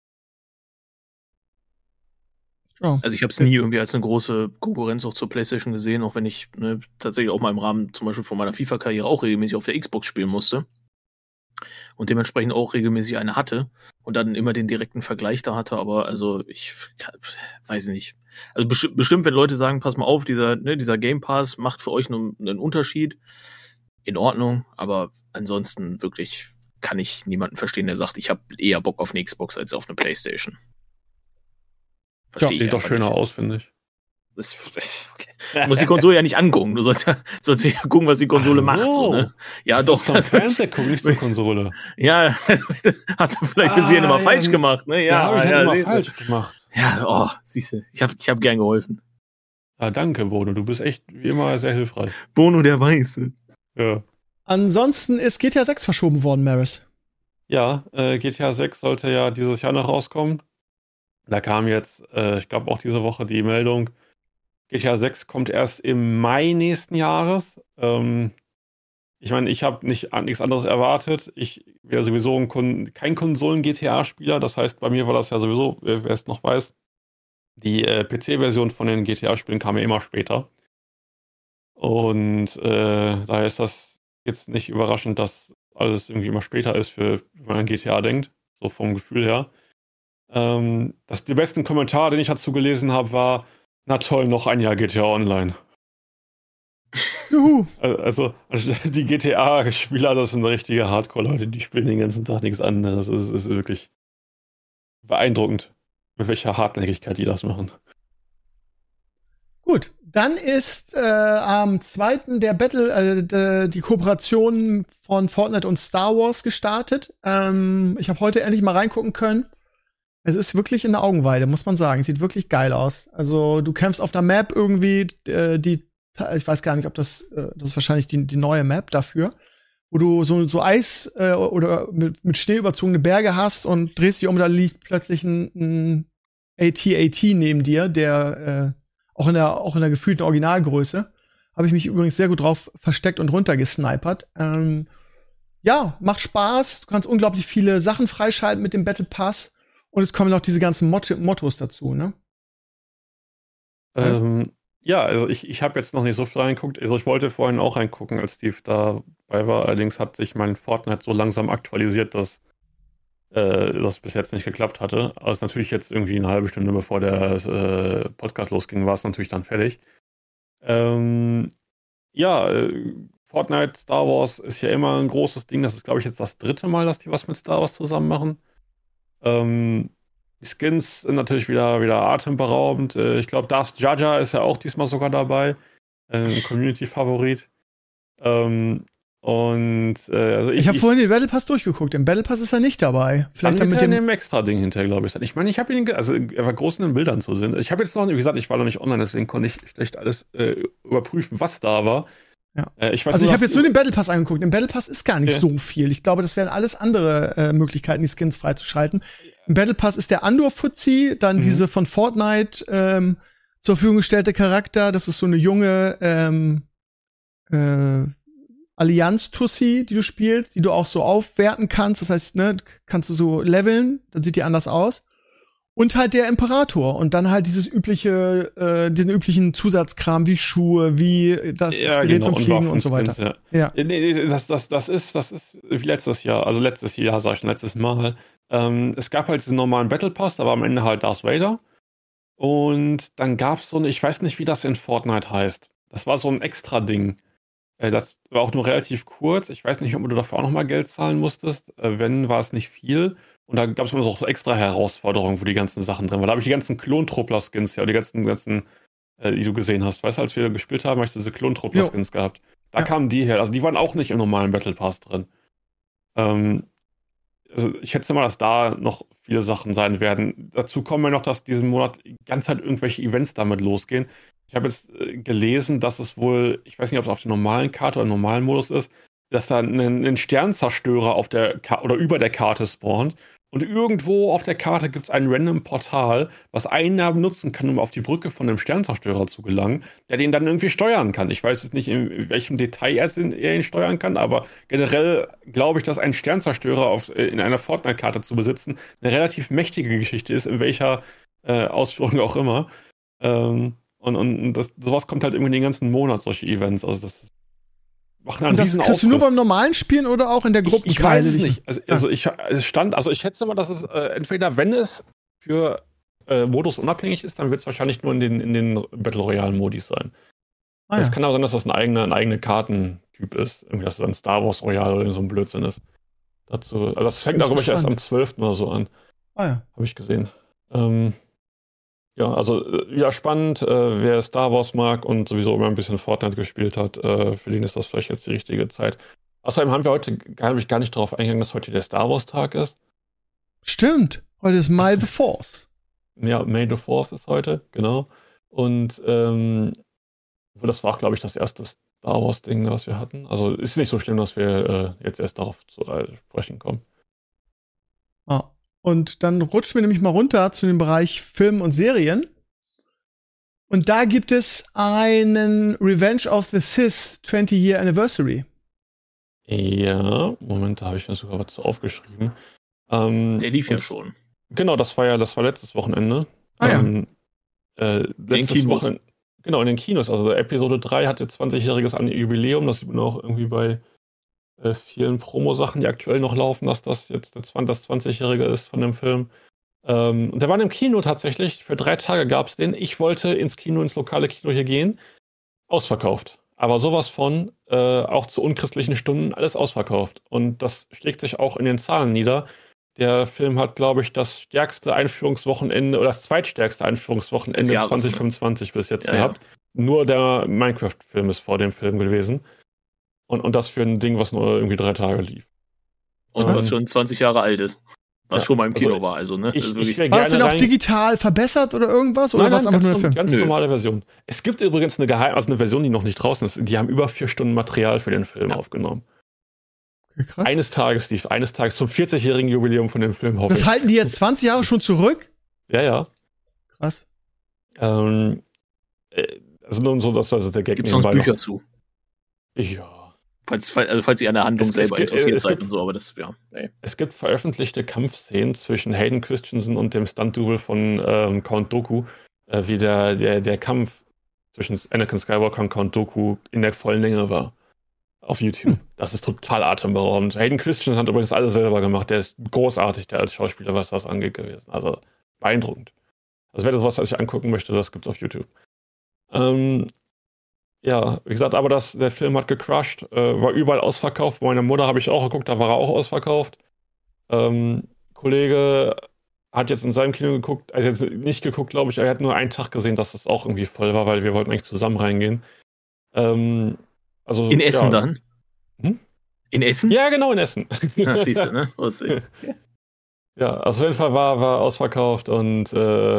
Ja. Also ich habe es nie irgendwie als eine große Konkurrenz auch zur PlayStation gesehen, auch wenn ich tatsächlich auch mal im Rahmen zum Beispiel von meiner FIFA-Karriere auch regelmäßig auf der Xbox spielen musste. Und dementsprechend auch regelmäßig eine hatte und dann immer den direkten Vergleich da hatte, aber also ich weiß nicht. Also bestimmt, wenn Leute sagen, pass mal auf, dieser Game Pass macht für euch einen Unterschied, in Ordnung, aber ansonsten wirklich kann ich niemanden verstehen, der sagt, ich habe eher Bock auf eine Xbox als auf eine PlayStation. Verstehe ich. Sieht doch schöner aus, finde ich. Du musst die Konsole ja nicht angucken. Du sollst ja gucken, was die Konsole macht. So, ne? Ja, doch. Das Fernseher gucken, nicht zur Konsole. Ja, hast du vielleicht gesehen, immer falsch gemacht. Ne? Ja, habe ich immer falsch gemacht. Ja, siehst du, ich hab gern geholfen. Ja, danke, Bono. Du bist echt wie immer sehr hilfreich. Bono der Weiße. Ja. Ansonsten ist GTA 6 verschoben worden, Maris. Ja, GTA 6 sollte ja dieses Jahr noch rauskommen. Da kam jetzt, ich glaube auch diese Woche die Meldung, GTA 6 kommt erst im Mai nächsten Jahres. Ich meine, ich habe nichts anderes erwartet. Ich wäre sowieso kein Konsolen-GTA-Spieler. Das heißt, bei mir war das ja sowieso, wer es noch weiß, die PC-Version von den GTA-Spielen kam ja immer später. Und daher ist das jetzt nicht überraschend, dass alles irgendwie immer später ist, wenn man an GTA denkt. So vom Gefühl her. Der beste Kommentar, den ich dazu gelesen habe, war: Na toll, noch ein Jahr GTA Online. Juhu. Also die GTA-Spieler, das sind richtige Hardcore-Leute, die spielen den ganzen Tag nichts anderes. Es ist wirklich beeindruckend, mit welcher Hartnäckigkeit die das machen. Gut, dann ist am 2. der Battle, die Kooperation von Fortnite und Star Wars gestartet. Ich habe heute endlich mal reingucken können. Es ist wirklich in der Augenweide, muss man sagen. Sieht wirklich geil aus. Also du kämpfst auf der Map irgendwie, ich weiß gar nicht, ob das ist wahrscheinlich die neue Map dafür, wo du so Eis oder mit Schnee überzogene Berge hast und drehst dich um, da liegt plötzlich ein AT-AT neben dir, der auch in der gefühlten Originalgröße. Habe ich mich übrigens sehr gut drauf versteckt und runtergesnipert. Ja, macht Spaß. Du kannst unglaublich viele Sachen freischalten mit dem Battle Pass. Und es kommen noch diese ganzen Mottos dazu, ne? Ja, also ich habe jetzt noch nicht so viel reingeguckt. Also ich wollte vorhin auch reingucken, als Steve dabei war. Allerdings hat sich mein Fortnite so langsam aktualisiert, dass das bis jetzt nicht geklappt hatte. Aber es ist natürlich jetzt irgendwie eine halbe Stunde bevor der Podcast losging, war es natürlich dann fertig. Fortnite, Star Wars ist ja immer ein großes Ding. Das ist, glaube ich, jetzt das 3. Mal, dass die was mit Star Wars zusammen machen. Die Skins sind natürlich wieder atemberaubend. Ich glaube, Darth Jar Jar ist ja auch diesmal sogar dabei. Ein Community-Favorit. Und also ich habe vorhin den Battle Pass durchgeguckt. Im Battle Pass ist er nicht dabei. Vielleicht dann mit dem Extra-Ding hinterher, glaube ich. Ich meine, ich habe ihn, also er war groß in den Bildern zu sehen. Ich habe jetzt noch, wie gesagt, ich war noch nicht online, deswegen konnte ich schlecht alles überprüfen, was da war. Ja. Ich weiß also nur, ich habe jetzt nur den Battle Pass angeguckt. Im Battle Pass ist gar nicht Ja. so viel. Ich glaube, das wären alles andere Möglichkeiten, die Skins freizuschalten. Im Battle Pass ist der Andor-Fuzzi, dann diese von Fortnite zur Verfügung gestellte Charakter. Das ist so eine junge Allianz-Tussi, die du spielst, die du auch so aufwerten kannst. Das heißt, ne, kannst du so leveln, dann sieht die anders aus. Und halt der Imperator und dann halt diesen üblichen Zusatzkram wie Schuhe, wie das Gerät zum Fliegen und so weiter. Ja. Nee, das ist wie letztes Jahr, also letztes Mal. Es gab halt diesen normalen Battle Pass, da war am Ende halt Darth Vader. Und dann gab's so ich weiß nicht, wie das in Fortnite heißt. Das war so ein extra Ding. Das war auch nur relativ kurz. Ich weiß nicht, ob du dafür auch nochmal Geld zahlen musstest. Wenn, war es nicht viel. Und da gab es immer so extra Herausforderungen, wo die ganzen Sachen drin waren. Da habe ich die ganzen Klontruppler-Skins, die ganzen, die du gesehen hast. Weißt du, als wir gespielt haben, habe ich diese Klontruppler-Skins gehabt. Da kamen die her. Also die waren auch nicht im normalen Battle Pass drin. Also ich schätze mal, dass da noch viele Sachen sein werden. Dazu kommen ja noch, dass diesen Monat die ganze Zeit irgendwelche Events damit losgehen. Ich habe jetzt gelesen, dass es wohl, ich weiß nicht, ob es auf der normalen Karte oder im normalen Modus ist, dass da ein Sternzerstörer auf der oder über der Karte spawnt. Und irgendwo auf der Karte gibt es ein random Portal, was Einnahmen nutzen kann, um auf die Brücke von dem Sternzerstörer zu gelangen, der den dann irgendwie steuern kann. Ich weiß jetzt nicht, in welchem Detail er ihn steuern kann, aber generell glaube ich, dass ein Sternzerstörer in einer Fortnite-Karte zu besitzen eine relativ mächtige Geschichte ist, in welcher Ausführung auch immer. Und sowas kommt halt irgendwie den ganzen Monat, solche Events. Also das machen einen riesen Aufriss. Kriegst du nur beim normalen Spielen oder auch in der Gruppe? Ich weiß es nicht. Ich schätze mal, dass es entweder, wenn es für Modus unabhängig ist, dann wird es wahrscheinlich nur in den Battle Royale Modis sein. Es kann auch sein, dass das ein eigener Kartentyp ist. Irgendwie, dass es ein Star Wars Royale oder so ein Blödsinn ist. Also das fängt darüber erst am 12. oder so an. Habe ich gesehen. Ja, also spannend, wer Star Wars mag und sowieso immer ein bisschen Fortnite gespielt hat, für den ist das vielleicht jetzt die richtige Zeit. Außerdem habe ich gar nicht darauf eingegangen, dass heute der Star Wars Tag ist. Stimmt, heute ist May the 4th. Ja, May the 4th ist heute, genau. Und das war, glaube ich, das erste Star Wars Ding, was wir hatten. Also ist nicht so schlimm, dass wir jetzt erst darauf zu sprechen kommen. Ah. Und dann rutschen wir nämlich mal runter zu dem Bereich Film und Serien. Und da gibt es einen Revenge of the Sith 20-Year Anniversary. Ja, Moment, da habe ich mir sogar was aufgeschrieben. Der lief ja schon. Genau, das war letztes Wochenende. Letztes Wochenende. Genau, in den Kinos. Also Episode 3 hatte 20-jähriges Jubiläum. Das sieht man auch irgendwie bei vielen Promo-Sachen, die aktuell noch laufen, dass das jetzt das 20-jährige ist von dem Film. Und der war im Kino tatsächlich. Für 3 Tage gab es den. Ich wollte ins lokale Kino hier gehen. Ausverkauft. Aber sowas von, auch zu unchristlichen Stunden, alles ausverkauft. Und das schlägt sich auch in den Zahlen nieder. Der Film hat, glaube ich, das stärkste Einführungswochenende oder das zweitstärkste Einführungswochenende 2025 bis jetzt gehabt. Ja. Nur der Minecraft-Film ist vor dem Film gewesen. Und das für ein Ding, was nur irgendwie 3 Tage lief. Und was schon 20 Jahre alt ist. Was schon mal im Kino war, also, ne? War das denn auch digital verbessert oder irgendwas? Oder was einfach nur der Film? Ganz normale Version. Es gibt übrigens eine Version, die noch nicht draußen ist. Die haben über 4 Stunden Material für den Film aufgenommen. Okay, krass. Eines Tages zum 40-jährigen Jubiläum von dem Film, hoffe ich. Das halten die jetzt 20 Jahre schon zurück? Ja. Krass. Also nur so, dass der Gag Gibt's sonst Bücher zu? Ja. Falls ihr an der Handlung selber interessiert seid und so, aber das, Es gibt veröffentlichte Kampfszenen zwischen Hayden Christensen und dem Stunt-Double von Count Dooku, wie der Kampf zwischen Anakin Skywalker und Count Dooku in der vollen Länge war. Auf YouTube. Das ist total atemberaubend. Hayden Christensen hat übrigens alles selber gemacht. Der ist großartig, der als Schauspieler, was das angeht, gewesen. Also beeindruckend. Also wer das was ich angucken möchte, das gibt's auf YouTube. Ja, wie gesagt, aber der Film hat gecrushed, war überall ausverkauft. Bei meiner Mutter habe ich auch geguckt, da war er auch ausverkauft. Kollege hat jetzt in seinem Kino geguckt, also jetzt nicht geguckt, glaube ich, er hat nur einen Tag gesehen, dass das auch irgendwie voll war, weil wir wollten eigentlich zusammen reingehen. In Essen dann? In Essen? Ja, genau, in Essen. Ja, siehst du, ne? Ja, auf jeden Fall war ausverkauft und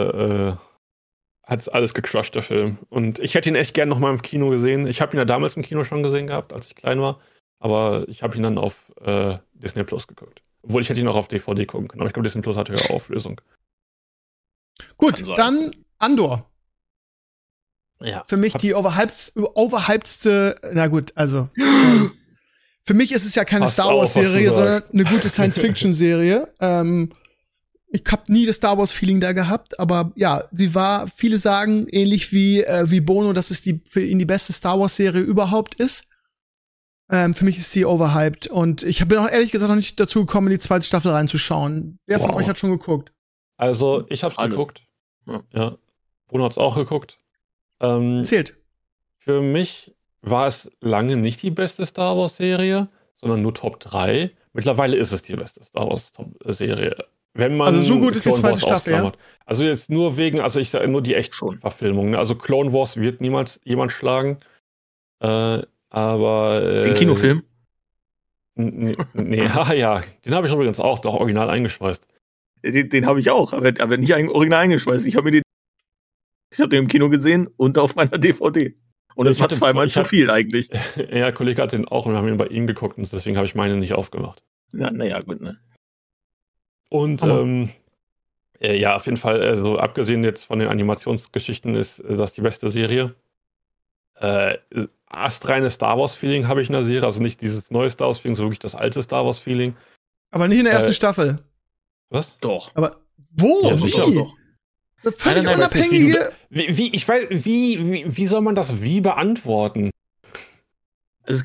hat alles gecrushed, der Film. Und ich hätte ihn echt gern nochmal im Kino gesehen. Ich habe ihn ja damals im Kino schon gesehen gehabt, als ich klein war. Aber ich habe ihn dann auf Disney Plus geguckt. Obwohl ich hätte ihn auch auf DVD gucken können. Aber ich glaube, Disney Plus hat höhere Auflösung. Gut, dann Andor. Ja. Für mich die overhypedste, na gut, also für mich ist es ja keine Pass Star auf, Wars was du Serie, sondern sagst. eine gute Science-Fiction-Serie. Ich habe nie das Star Wars-Feeling da gehabt, aber ja, sie war, viele sagen, ähnlich wie Bono, dass es für ihn die beste Star Wars-Serie überhaupt ist. Für mich ist sie overhyped und ich bin auch ehrlich gesagt noch nicht dazu gekommen, in die zweite Staffel reinzuschauen. Wer von euch hat schon geguckt? Also, ich hab's geguckt. Ja. Bruno hat's auch geguckt. Erzählt. Für mich war es lange nicht die beste Star Wars-Serie, sondern nur Top 3. Mittlerweile ist es die beste Star Wars-Serie. Wenn man Also so gut ist die Clone zweite Wars Staffel, ja? ausklammert. Also jetzt nur wegen, also ich sage nur die Echtverfilmung. Ne? Also Clone Wars wird niemals jemand schlagen. Aber Den Kinofilm? Nee, ja, den habe ich übrigens auch original eingeschweißt. Den habe ich auch, aber nicht original eingeschweißt. Ich habe den im Kino gesehen und auf meiner DVD. Und es war zweimal zu viel eigentlich. Ja, ein Kollege hat den auch und wir haben ihn bei ihm geguckt und deswegen habe ich meine nicht aufgemacht. Ja, naja, gut, ne? Und ja, auf jeden Fall, also abgesehen jetzt von den Animationsgeschichten ist das die beste Serie. Astreines Star Wars-Feeling habe ich in der Serie, also nicht dieses neue Star Wars-Feeling, sondern wirklich das alte Star Wars-Feeling. Aber nicht in der ersten Staffel. Was? Doch. Aber wo? Ja, sicher. Wie? Doch. Völlig Nein, unabhängige. Wie soll man das wie beantworten? Also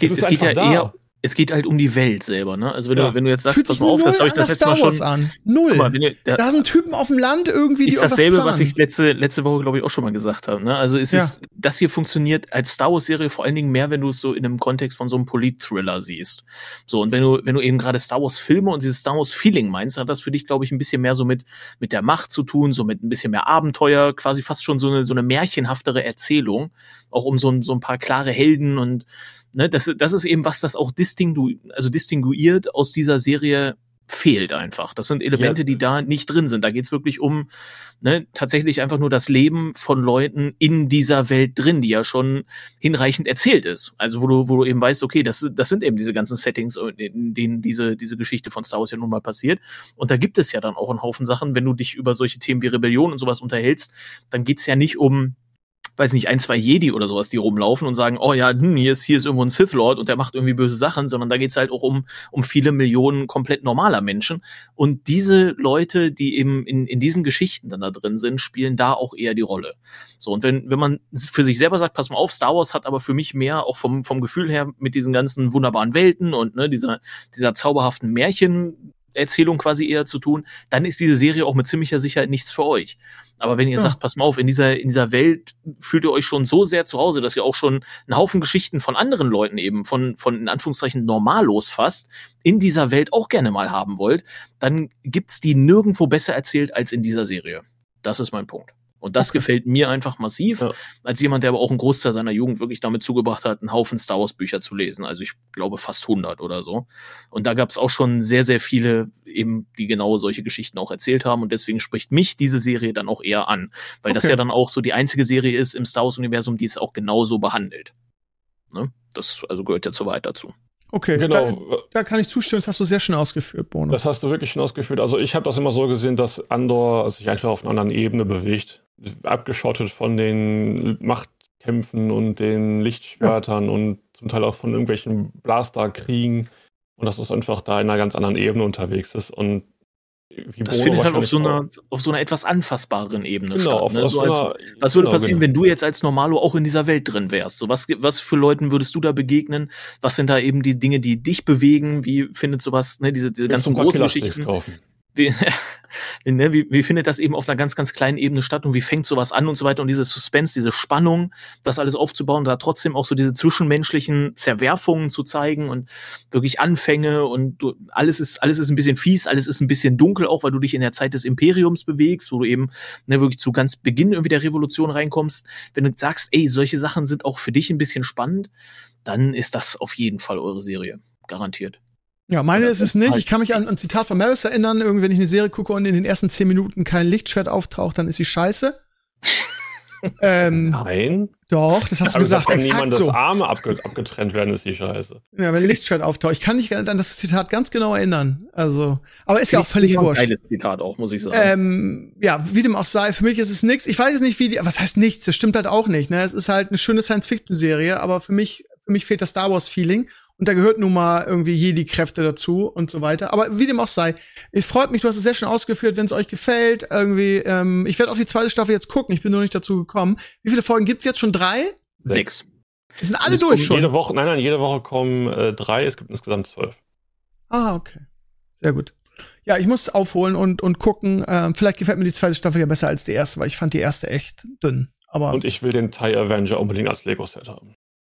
es geht halt um die Welt selber, ne? Also wenn du jetzt sagst, pass mal auf, das habe ich das letzte Mal schon an. Null. Guck mal, da sind Typen auf dem Land irgendwie, die ist irgendwas dasselbe, planen. was ich letzte Woche, glaube ich, auch schon mal gesagt habe. Ne? Also das hier funktioniert als Star Wars-Serie vor allen Dingen mehr, wenn du es so in einem Kontext von so einem Polit-Thriller siehst. So, und wenn du eben gerade Star Wars-Filme und dieses Star Wars-Feeling meinst, hat das für dich, glaube ich, ein bisschen mehr so mit der Macht zu tun, so mit ein bisschen mehr Abenteuer, quasi fast schon so eine märchenhaftere Erzählung, auch um so ein paar klare Helden und ne, das ist eben, was das auch distinguiert aus dieser Serie fehlt einfach. Das sind Elemente, die da nicht drin sind. Da geht's wirklich um tatsächlich einfach nur das Leben von Leuten in dieser Welt drin, die ja schon hinreichend erzählt ist. Also wo du eben weißt, okay, das sind eben diese ganzen Settings, in denen diese Geschichte von Star Wars ja nun mal passiert. Und da gibt es ja dann auch einen Haufen Sachen, wenn du dich über solche Themen wie Rebellion und sowas unterhältst, dann geht's ja nicht um weiß nicht, 1, 2 Jedi oder sowas, die rumlaufen und sagen, oh ja, hier ist irgendwo ein Sith Lord und der macht irgendwie böse Sachen, sondern da geht's halt auch um viele Millionen komplett normaler Menschen. Und diese Leute, die eben in diesen Geschichten dann da drin sind, spielen da auch eher die Rolle. So, und wenn man für sich selber sagt, pass mal auf, Star Wars hat aber für mich mehr auch vom Gefühl her mit diesen ganzen wunderbaren Welten und dieser zauberhaften Märchenerzählung quasi eher zu tun, dann ist diese Serie auch mit ziemlicher Sicherheit nichts für euch. Aber wenn ihr sagt, pass mal auf, in dieser Welt fühlt ihr euch schon so sehr zu Hause, dass ihr auch schon einen Haufen Geschichten von anderen Leuten eben, von in Anführungszeichen Normalos fast, in dieser Welt auch gerne mal haben wollt, dann gibt's die nirgendwo besser erzählt als in dieser Serie. Das ist mein Punkt. Und das gefällt mir einfach massiv, als jemand, der aber auch einen Großteil seiner Jugend wirklich damit zugebracht hat, einen Haufen Star Wars Bücher zu lesen. Also ich glaube fast 100 oder so. Und da gab es auch schon sehr, sehr viele eben, die genau solche Geschichten auch erzählt haben. Und deswegen spricht mich diese Serie dann auch eher an. Weil das ja dann auch so die einzige Serie ist im Star Wars Universum, die es auch genauso behandelt. Ne? Das also gehört ja soweit dazu. Okay, genau. Da kann ich zustimmen, das hast du sehr schön ausgeführt, Bono. Das hast du wirklich schön ausgeführt. Also ich habe das immer so gesehen, dass Andor sich einfach auf einer anderen Ebene bewegt. Abgeschottet von den Machtkämpfen und den Lichtschwertern und zum Teil auch von irgendwelchen Blasterkriegen. Und dass es einfach da in einer ganz anderen Ebene unterwegs ist. Und wie das findet halt auf so einer etwas anfassbaren Ebene statt. Ne? Was würde passieren, wenn du jetzt als Normalo auch in dieser Welt drin wärst? So, was für Leuten würdest du da begegnen? Was sind da eben die Dinge, die dich bewegen? Wie findet sowas, ne, diese ganzen großen Geschichten? Wie findet das eben auf einer ganz, ganz kleinen Ebene statt und wie fängt sowas an und so weiter und diese Suspense, diese Spannung, das alles aufzubauen, da trotzdem auch so diese zwischenmenschlichen Zerwerfungen zu zeigen und wirklich Anfänge und alles ist ein bisschen fies, alles ist ein bisschen dunkel auch, weil du dich in der Zeit des Imperiums bewegst, wo du eben wirklich zu ganz Beginn irgendwie der Revolution reinkommst. Wenn du sagst, ey, solche Sachen sind auch für dich ein bisschen spannend, dann ist das auf jeden Fall eure Serie. garantiert. Ja, meine ist es nicht. Ich kann mich an ein Zitat von Maris erinnern. Irgendwie, wenn ich eine Serie gucke und in den ersten 10 Minuten kein Lichtschwert auftaucht, dann ist sie scheiße. Nein. Doch, das hast du gesagt. Wenn Exakt niemand das so. Arme abgetrennt werden, ist die scheiße. Ja, wenn Lichtschwert auftaucht. Ich kann mich an das Zitat ganz genau erinnern. Also, aber ist ja auch völlig wurscht. Geiles Zitat auch, muss ich sagen. Ja, wie dem auch sei, für mich ist es nix. Ich weiß jetzt nicht, was heißt nichts? Das stimmt halt auch nicht, ne? Es ist halt eine schöne Science-Fiction-Serie, aber für mich fehlt das Star Wars-Feeling. Und da gehört nun mal irgendwie Jedi-Kräfte dazu und so weiter. Aber wie dem auch sei, ich freut mich, du hast es sehr schön ausgeführt, wenn es euch gefällt. Irgendwie, ich werde auch die 2. Staffel jetzt gucken. Ich bin noch nicht dazu gekommen. Wie viele Folgen gibt's jetzt schon? 3? 6. Die sind alle durch schon. Jede Woche kommen 3, es gibt insgesamt 12. Ah, okay. Sehr gut. Ja, ich muss aufholen und gucken. Vielleicht gefällt mir die 2. Staffel ja besser als die erste, weil ich fand die erste echt dünn. Aber Und ich will den TIE Avenger unbedingt als Lego-Set haben.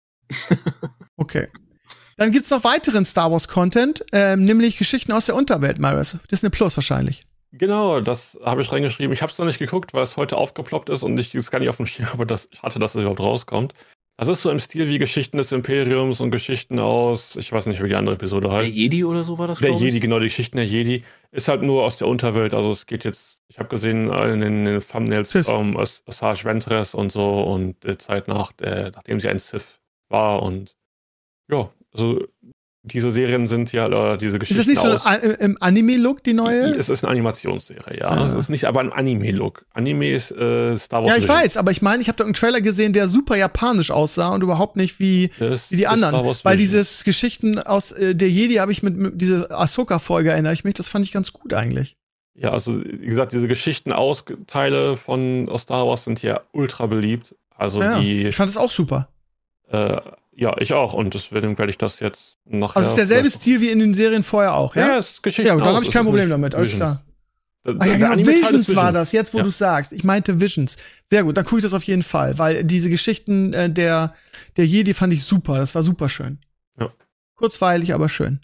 okay. Dann gibt's noch weiteren Star Wars Content, nämlich Geschichten aus der Unterwelt, Maris. Disney Plus wahrscheinlich. Genau, das habe ich reingeschrieben. Ich habe es noch nicht geguckt, weil es heute aufgeploppt ist und ich es gar nicht auf dem Schirm habe, dass es überhaupt rauskommt. Das ist so im Stil wie Geschichten des Imperiums und Geschichten aus, ich weiß nicht, wie die andere Episode heißt. Der Jedi oder so war das, Der Jedi, genau, die Geschichten der Jedi. Ist halt nur aus der Unterwelt, also es geht jetzt, ich habe gesehen in den Thumbnails Asajj Ventress und so und Zeit nachdem sie ein Sith war und ja, also diese Serien sind ja, oder diese Geschichten. Ist das nicht so im Anime-Look, die neue? Es ist eine Animationsserie, ja. Es ist nicht aber ein Anime-Look. Anime ist Star Wars. Ja, ich weiß, aber ich meine, ich habe da einen Trailer gesehen, der super japanisch aussah und überhaupt nicht wie die anderen. Weil dieses Geschichten aus der Jedi habe ich mit dieser Ahsoka-Folge erinnere ich mich, das fand ich ganz gut eigentlich. Ja, also wie gesagt, diese Geschichten-Teile aus Star Wars sind ja ultra beliebt. Also ja, ich fand es auch super. Ja, ich auch. Und deswegen werde ich das jetzt nachher. Also es ist derselbe Stil wie in den Serien vorher auch, ja? Ja, es ist Geschichten. Ja, dann habe ich kein Problem damit, alles klar. Ah ja, genau, Visions war das, jetzt wo du sagst. Ich meinte Visions. Sehr gut, dann gucke ich das auf jeden Fall, weil diese Geschichten der Jedi fand ich super, das war super schön. Ja. Kurzweilig, aber schön.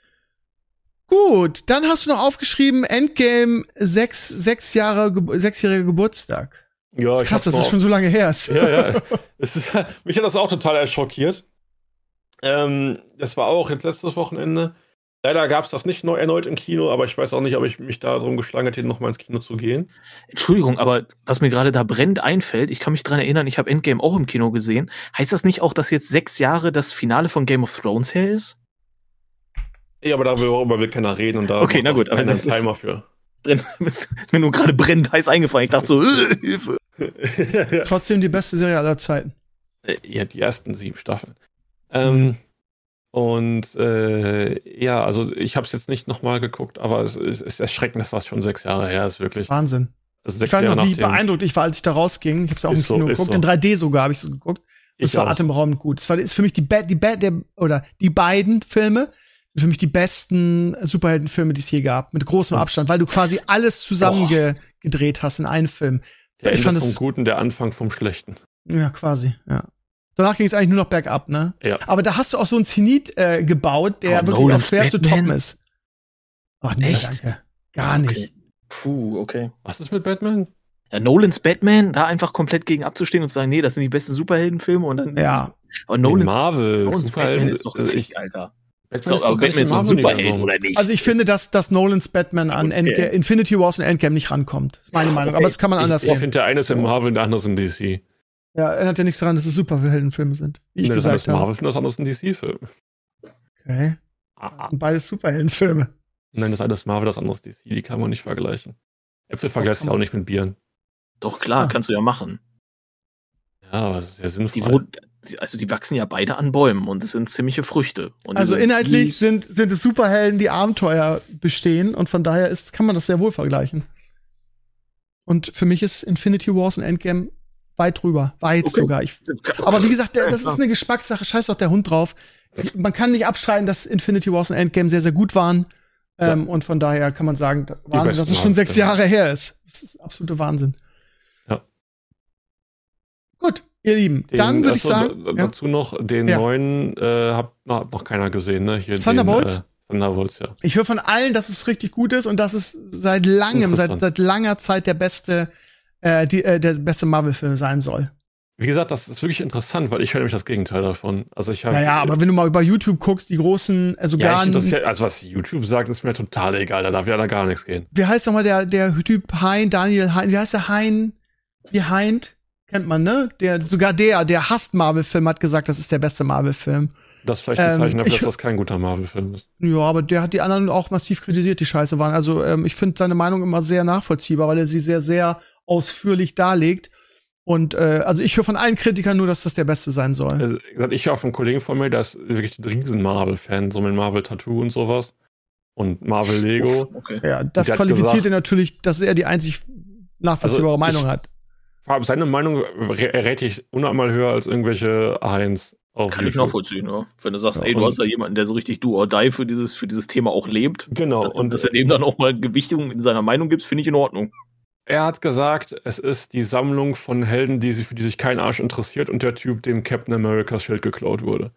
Gut, dann hast du noch aufgeschrieben, Endgame 6-jähriger Geburtstag. Ja, krass, dass das schon so lange her ist. Ja. Mich hat das auch total schockiert. Das war auch jetzt letztes Wochenende. Leider gab es das nicht erneut im Kino, aber ich weiß auch nicht, ob ich mich darum geschlagen hätte, nochmal ins Kino zu gehen. Entschuldigung, aber was mir gerade da brennend einfällt, ich kann mich dran erinnern, ich habe Endgame auch im Kino gesehen. Heißt das nicht auch, dass jetzt 6 Jahre das Finale von Game of Thrones her ist? Ja, aber darüber will keiner reden und da okay, na gut, aber einen Timer für. Drin, ist mir nur gerade brennend heiß eingefallen. Ich dachte so, Hilfe. Trotzdem die beste Serie aller Zeiten. Ja, die ersten 7 Staffeln. Und ja, also ich habe es jetzt nicht nochmal geguckt, aber es ist erschreckend, dass das schon 6 Jahre her ist, wirklich. Wahnsinn. Also ich weiß noch, wie beeindruckt ich war, als ich da rausging. Ich habe es auch im Kino geguckt. In 3D sogar habe ich es geguckt. Es war atemberaubend gut. Es ist für mich die beiden Filme sind für mich die besten Superheldenfilme, die es je gab. Mit großem Abstand, weil du quasi alles zusammengedreht hast in einen Film. Der Ende vom Guten, der Anfang vom Schlechten. Ja, quasi, ja. Danach ging es eigentlich nur noch bergab, ne? Ja. Aber da hast du auch so einen Zenit gebaut, der wirklich auch schwer zu toppen ist. Ach nee, echt? Danke. Gar nicht. Puh, okay. Was ist mit Batman? Ja, Nolans Batman, da einfach komplett gegen abzustehen und zu sagen, nee, das sind die besten Superheldenfilme und dann. Ja. Aber Nolans Batman ist doch sick, Alter. Batman ist doch ein Superheld, oder nicht? Also ich finde, dass Nolans Batman an Infinity Wars und Endgame nicht rankommt. Das ist meine Meinung. Aber das kann man anders sehen. Ich finde, der eine ist in Marvel und der andere ist in DC. Ja, erinnert ja nichts daran, dass es Superheldenfilme sind. Wie ich gesagt habe. Das ist Marvel-Film, das andere ist ein DC-Film. Okay. Und beides Superheldenfilme. Nein, das eine ist Marvel, das andere ist DC. Die kann man nicht vergleichen. Äpfel vergleichst du auch nicht mit Bieren. Doch, klar, kannst du ja machen. Ja, aber das ist ja sinnvoll. Die wachsen ja beide an Bäumen und es sind ziemliche Früchte. Und also inhaltlich sind es Superhelden, die Abenteuer bestehen und von daher kann man das sehr wohl vergleichen. Und für mich ist Infinity Wars und Endgame weit drüber. Sogar. Aber wie gesagt, das ist eine Geschmackssache. Scheiß doch der Hund drauf. Man kann nicht abschreiten, dass Infinity Wars und Endgame sehr, sehr gut waren. Und von daher kann man sagen, Wahnsinn, dass es schon 6 Jahre her ist. Das ist absoluter Wahnsinn. Ja. Gut. Ihr Lieben, dann würde ich sagen. Dazu noch den neuen, hat noch keiner gesehen, ne? Hier Thunderbolts? Thunderbolts, ja. Ich höre von allen, dass es richtig gut ist und dass es seit langer Zeit der beste Marvel-Film sein soll. Wie gesagt, das ist wirklich interessant, weil ich höre nämlich das Gegenteil davon. Also ich habe. Naja, aber wenn du mal über YouTube guckst, die großen, also ja, also was YouTube sagt, ist mir total egal, da darf ja da gar nichts gehen. Wie heißt nochmal der Typ Daniel Hein, wie heißt der Heint? Kennt man, ne? Der hasst Marvel-Film, hat gesagt, das ist der beste Marvel-Film. Das ist vielleicht ein Zeichen dafür, dass das kein guter Marvel-Film ist. Ja, aber der hat die anderen auch massiv kritisiert, die scheiße waren. Also ich finde seine Meinung immer sehr nachvollziehbar, weil er sie sehr, sehr ausführlich darlegt. Und also ich höre von allen Kritikern nur, dass das der Beste sein soll. Also, ich höre von einem Kollegen von mir, der ist wirklich ein riesen Marvel-Fan, so mit Marvel-Tattoo und sowas. Und Marvel-Lego. Okay. Ja, das qualifiziert er natürlich, dass er die einzig nachvollziehbare Meinung hat. Seine Meinung rate ich unnormal höher als irgendwelche Heinz. Kann ich nachvollziehen, ja. Wenn du sagst, ey, du hast da jemanden, der so richtig do or die für dieses Thema auch lebt. Genau. Und dass er dem dann auch mal Gewichtung in seiner Meinung gibt, finde ich in Ordnung. Er hat gesagt, es ist die Sammlung von Helden, für die sich kein Arsch interessiert und der Typ, dem Captain Americas Schild geklaut wurde.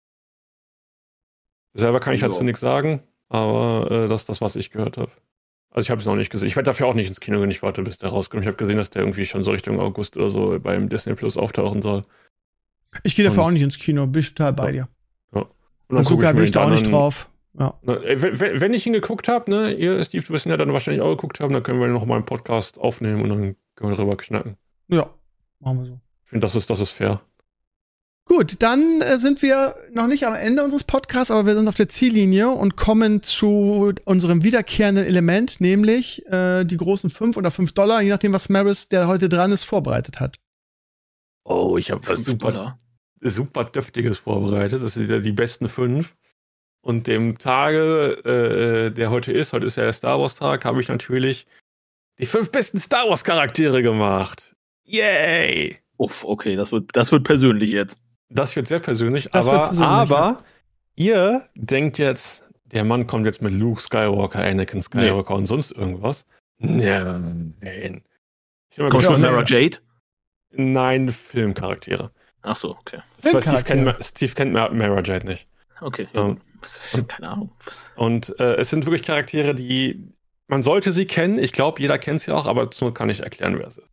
Selber kann ich dazu nichts sagen, aber das ist das, was ich gehört habe. Also ich habe es noch nicht gesehen. Ich werde dafür auch nicht ins Kino gehen, ich warte, bis der rauskommt. Ich habe gesehen, dass der irgendwie schon so Richtung August oder so beim Disney Plus auftauchen soll. Ich gehe dafür auch nicht ins Kino, bin ich total bei dir. Ja. Also sogar bin ich da auch nicht drauf. Ja. Wenn ich ihn geguckt habe, ne, ihr, Steve, du wirst ihn ja dann wahrscheinlich auch geguckt haben, dann können wir noch mal einen Podcast aufnehmen und dann können wir darüber knacken. Ja, machen wir so. Ich finde, das ist fair. Gut, dann sind wir noch nicht am Ende unseres Podcasts, aber wir sind auf der Ziellinie und kommen zu unserem wiederkehrenden Element, nämlich die großen 5 oder $5, je nachdem, was Maris, der heute dran ist, vorbereitet hat. Oh, ich habe was super Dürftiges vorbereitet. Das sind ja die besten 5. Und dem Tage, der heute ist ja der Star Wars Tag, habe ich natürlich die 5 besten Star Wars Charaktere gemacht. Yay! Uff, okay, das wird persönlich jetzt. Das wird sehr persönlich, aber ihr denkt jetzt, der Mann kommt jetzt mit Luke Skywalker, Anakin Skywalker und sonst irgendwas. Nein. Kommt schon Mara Jade? Nein, Filmcharaktere. Ach so, okay. Steve kennt Mara Jade nicht. Okay, keine Ahnung. Und es sind wirklich Charaktere, die man sollte sie kennen. Ich glaube, jeder kennt sie auch, aber zur Not kann ich erklären, wer es ist.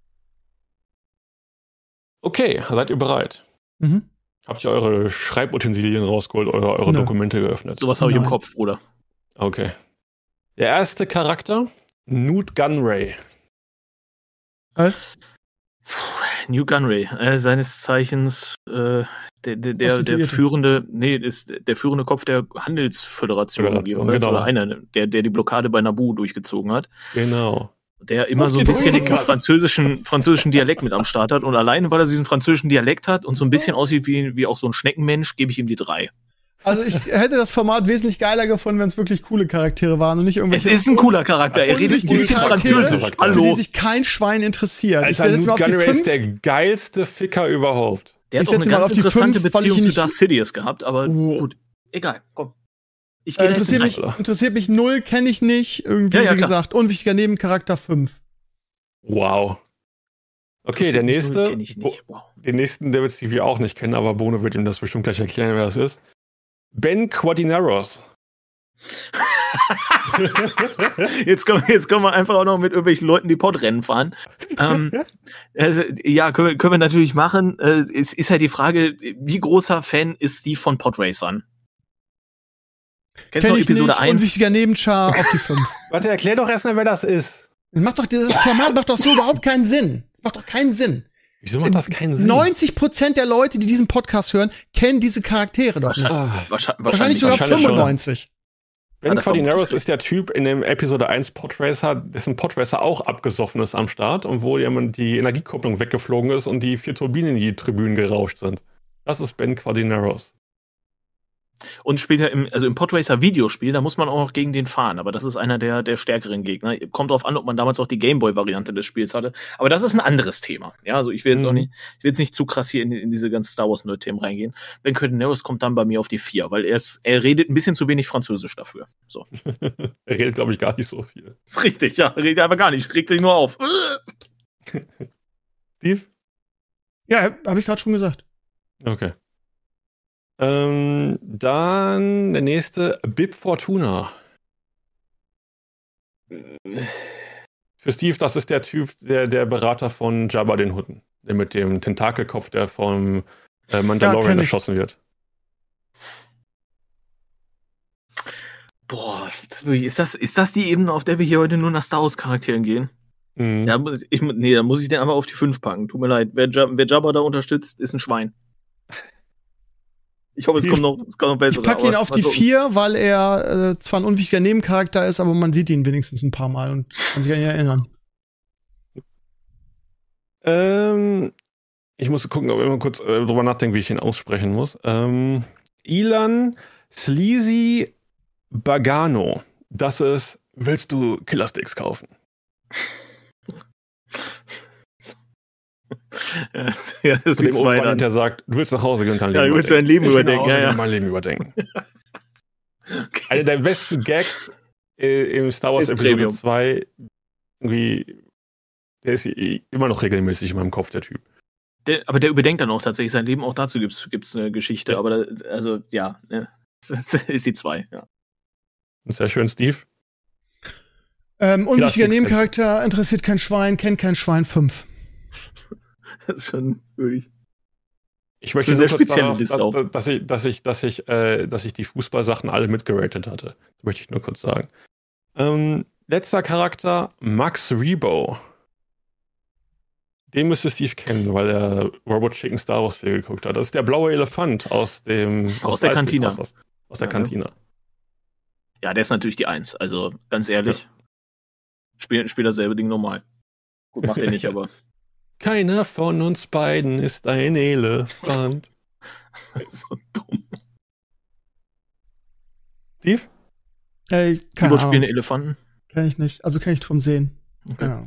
Okay, seid ihr bereit? Mhm. Habt ihr eure Schreibutensilien rausgeholt oder eure Dokumente geöffnet? Sowas habe ich im Kopf, Bruder. Okay. Der erste Charakter, Newt Gunray. Was? Newt Gunray, seines Zeichens der führende, ist der führende Kopf der Handelsföderation, genau. oder einer, der die Blockade bei Naboo durchgezogen hat. Genau. Der immer so ein bisschen den französischen Dialekt mit am Start hat. Und alleine, weil er diesen französischen Dialekt hat und so ein bisschen aussieht wie auch so ein Schneckenmensch, gebe ich ihm die 3. Also ich hätte das Format wesentlich geiler gefunden, wenn es wirklich coole Charaktere waren und nicht irgendwelche. Es ist ein cooler Charakter, er redet ein bisschen französisch. Hallo. Für die sich kein Schwein interessiert. Alter, Newt Gunray ist der geilste Ficker überhaupt. Der hat auch eine ganz interessante Beziehung zu Darth Sidious gehabt, aber gut, egal, komm. Interessiert mich 0, kenne ich nicht. Irgendwie, wie gesagt, unwichtiger Nebencharakter 5. Wow. Okay, der nächste. Kenn ich nicht. Wow. Den nächsten, der wird Stevie auch nicht kennen, aber Bono wird ihm das bestimmt gleich erklären, wer das ist. Ben Quadineros. Jetzt können wir einfach auch noch mit irgendwelchen Leuten die Podrennen fahren. Also, ja, können wir natürlich machen. Es ist halt die Frage, wie großer Fan ist Steve von Podracern? Kennst du Episode 1? Unwichtiger Nebenchar auf die 5. Warte, erklär doch erstmal, wer das ist. Dieses Format macht doch so überhaupt keinen Sinn. Das macht doch keinen Sinn. Wieso macht das keinen Sinn? 90% der Leute, die diesen Podcast hören, kennen diese Charaktere doch nicht. Wahrscheinlich sogar 95. Ben Quadineros ist der Typ in dem Episode 1 Podracer, dessen Podracer auch abgesoffen ist am Start und wo jemand die Energiekupplung weggeflogen ist und die 4 Turbinen in die Tribünen gerauscht sind. Das ist Ben Quadineros. Und später im Podracer-Videospiel, da muss man auch noch gegen den fahren, aber das ist einer der stärkeren Gegner. Kommt drauf an, ob man damals auch die Gameboy-Variante des Spiels hatte. Aber das ist ein anderes Thema. Ja, also ich will jetzt nicht zu krass hier in diese ganzen Star Wars-Nerd-Themen reingehen. Ben Quadineros kommt dann bei mir auf die 4, weil er redet ein bisschen zu wenig Französisch dafür. So. Er redet, glaube ich, gar nicht so viel. Das ist richtig, ja. Redet aber gar nicht. Regt sich nur auf. Steve? Ja, habe ich gerade schon gesagt. Okay. Dann der nächste, Bib Fortuna. Für Steve, das ist der Typ, der Berater von Jabba den Hutten. Der mit dem Tentakelkopf, der vom Mandalorian erschossen wird. Boah, ist das die Ebene, auf der wir hier heute nur nach Star Wars Charakteren gehen? Mhm. Ja, da muss ich den einfach auf die 5 packen. Tut mir leid. Wer Jabba da unterstützt, ist ein Schwein. Ich hoffe, es kommt noch besser. Ich packe ihn auf die 4, weil er zwar ein unwichtiger Nebencharakter ist, aber man sieht ihn wenigstens ein paar Mal und kann sich an ihn erinnern. Ich muss gucken, ob ich mal kurz drüber nachdenken, wie ich ihn aussprechen muss. Ilan Sleazy Bagano. Das ist, willst du Killersticks kaufen? Ja, das ist dem Obermann, der sagt, du willst nach Hause gehen und dein Leben du willst dein Leben überdenken. Ja. Mein Leben überdenken. Okay. Einer der besten Gags im Star Wars Episode 2, irgendwie, der ist immer noch regelmäßig in meinem Kopf, der Typ. Aber der überdenkt dann auch tatsächlich sein Leben. Auch dazu gibt's eine Geschichte. Ja. Aber das ist die 2. Ja. Sehr schön, Steve. Unwichtiger Nebencharakter, interessiert kein Schwein, kennt kein Schwein, 5. Das ist schon wirklich. Ich möchte nur kurz darauf, dass ich die Fußballsachen alle mitgeratet hatte. Das möchte ich nur kurz sagen. Letzter Charakter, Max Rebo. Den müsste Steve kennen, weil er Robot Chicken Star Wars Film geguckt hat. Das ist der blaue Elefant aus der Kantina. Aus der Kantina. Ja, der ist natürlich die 1. Also, ganz ehrlich, spielt dasselbe Ding normal. Gut, macht er nicht, aber. Keiner von uns beiden ist ein Elefant. So dumm. Steve? Keine spielen Elefanten? Kenn ich nicht. Also kenn ich vom Sehen. Okay.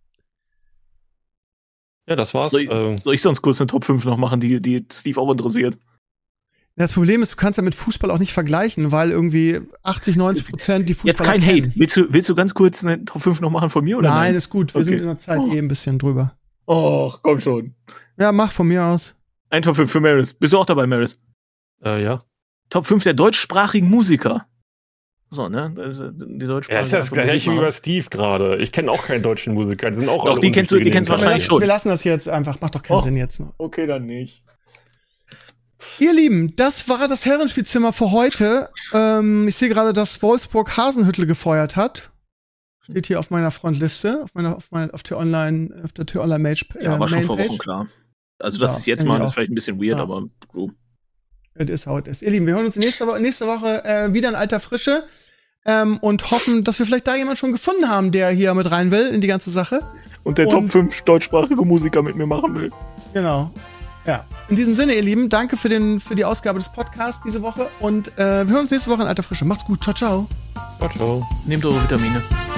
Ja, das war's. Soll ich sonst kurz eine Top 5 noch machen, die Steve auch interessiert? Das Problem ist, du kannst ja mit Fußball auch nicht vergleichen, weil irgendwie 80-90% die Fußballer Jetzt kein Hate. Willst du ganz kurz eine Top 5 noch machen von mir? Oder nein, ist gut. Wir sind in der Zeit ein bisschen drüber. Och, komm schon. Ja, mach von mir aus. Ein Top 5 für Maris. Bist du auch dabei, Maris? Ja. Top 5 der deutschsprachigen Musiker. So, ne? Das ist die deutschsprachigen. Ja, ist das gleich über Steve gerade. Ich kenne auch keinen deutschen Musiker. Die sind auch doch, die kennst du wahrscheinlich schon. Wir lassen das jetzt einfach. Macht doch keinen Sinn jetzt noch. Okay, dann nicht. Ihr Lieben, das war das Herrenspielzimmer für heute. Ich sehe gerade, dass Wolfsburg Hasenhüttl gefeuert hat. Steht hier auf meiner Frontliste, auf der Online-Mage. Ja, war schon vor Wochen klar. Also, das ist jetzt mal, ist vielleicht ein bisschen weird, aber so. Es ist how it is. Ihr Lieben, wir hören uns nächste Woche wieder in alter Frische und hoffen, dass wir vielleicht da jemanden schon gefunden haben, der hier mit rein will in die ganze Sache. Und der Top 5 deutschsprachige Musiker mit mir machen will. Genau. Ja. In diesem Sinne, ihr Lieben, danke für die Ausgabe des Podcasts diese Woche und wir hören uns nächste Woche in alter Frische. Macht's gut. Ciao, ciao. Ciao, ciao. Nehmt eure Vitamine.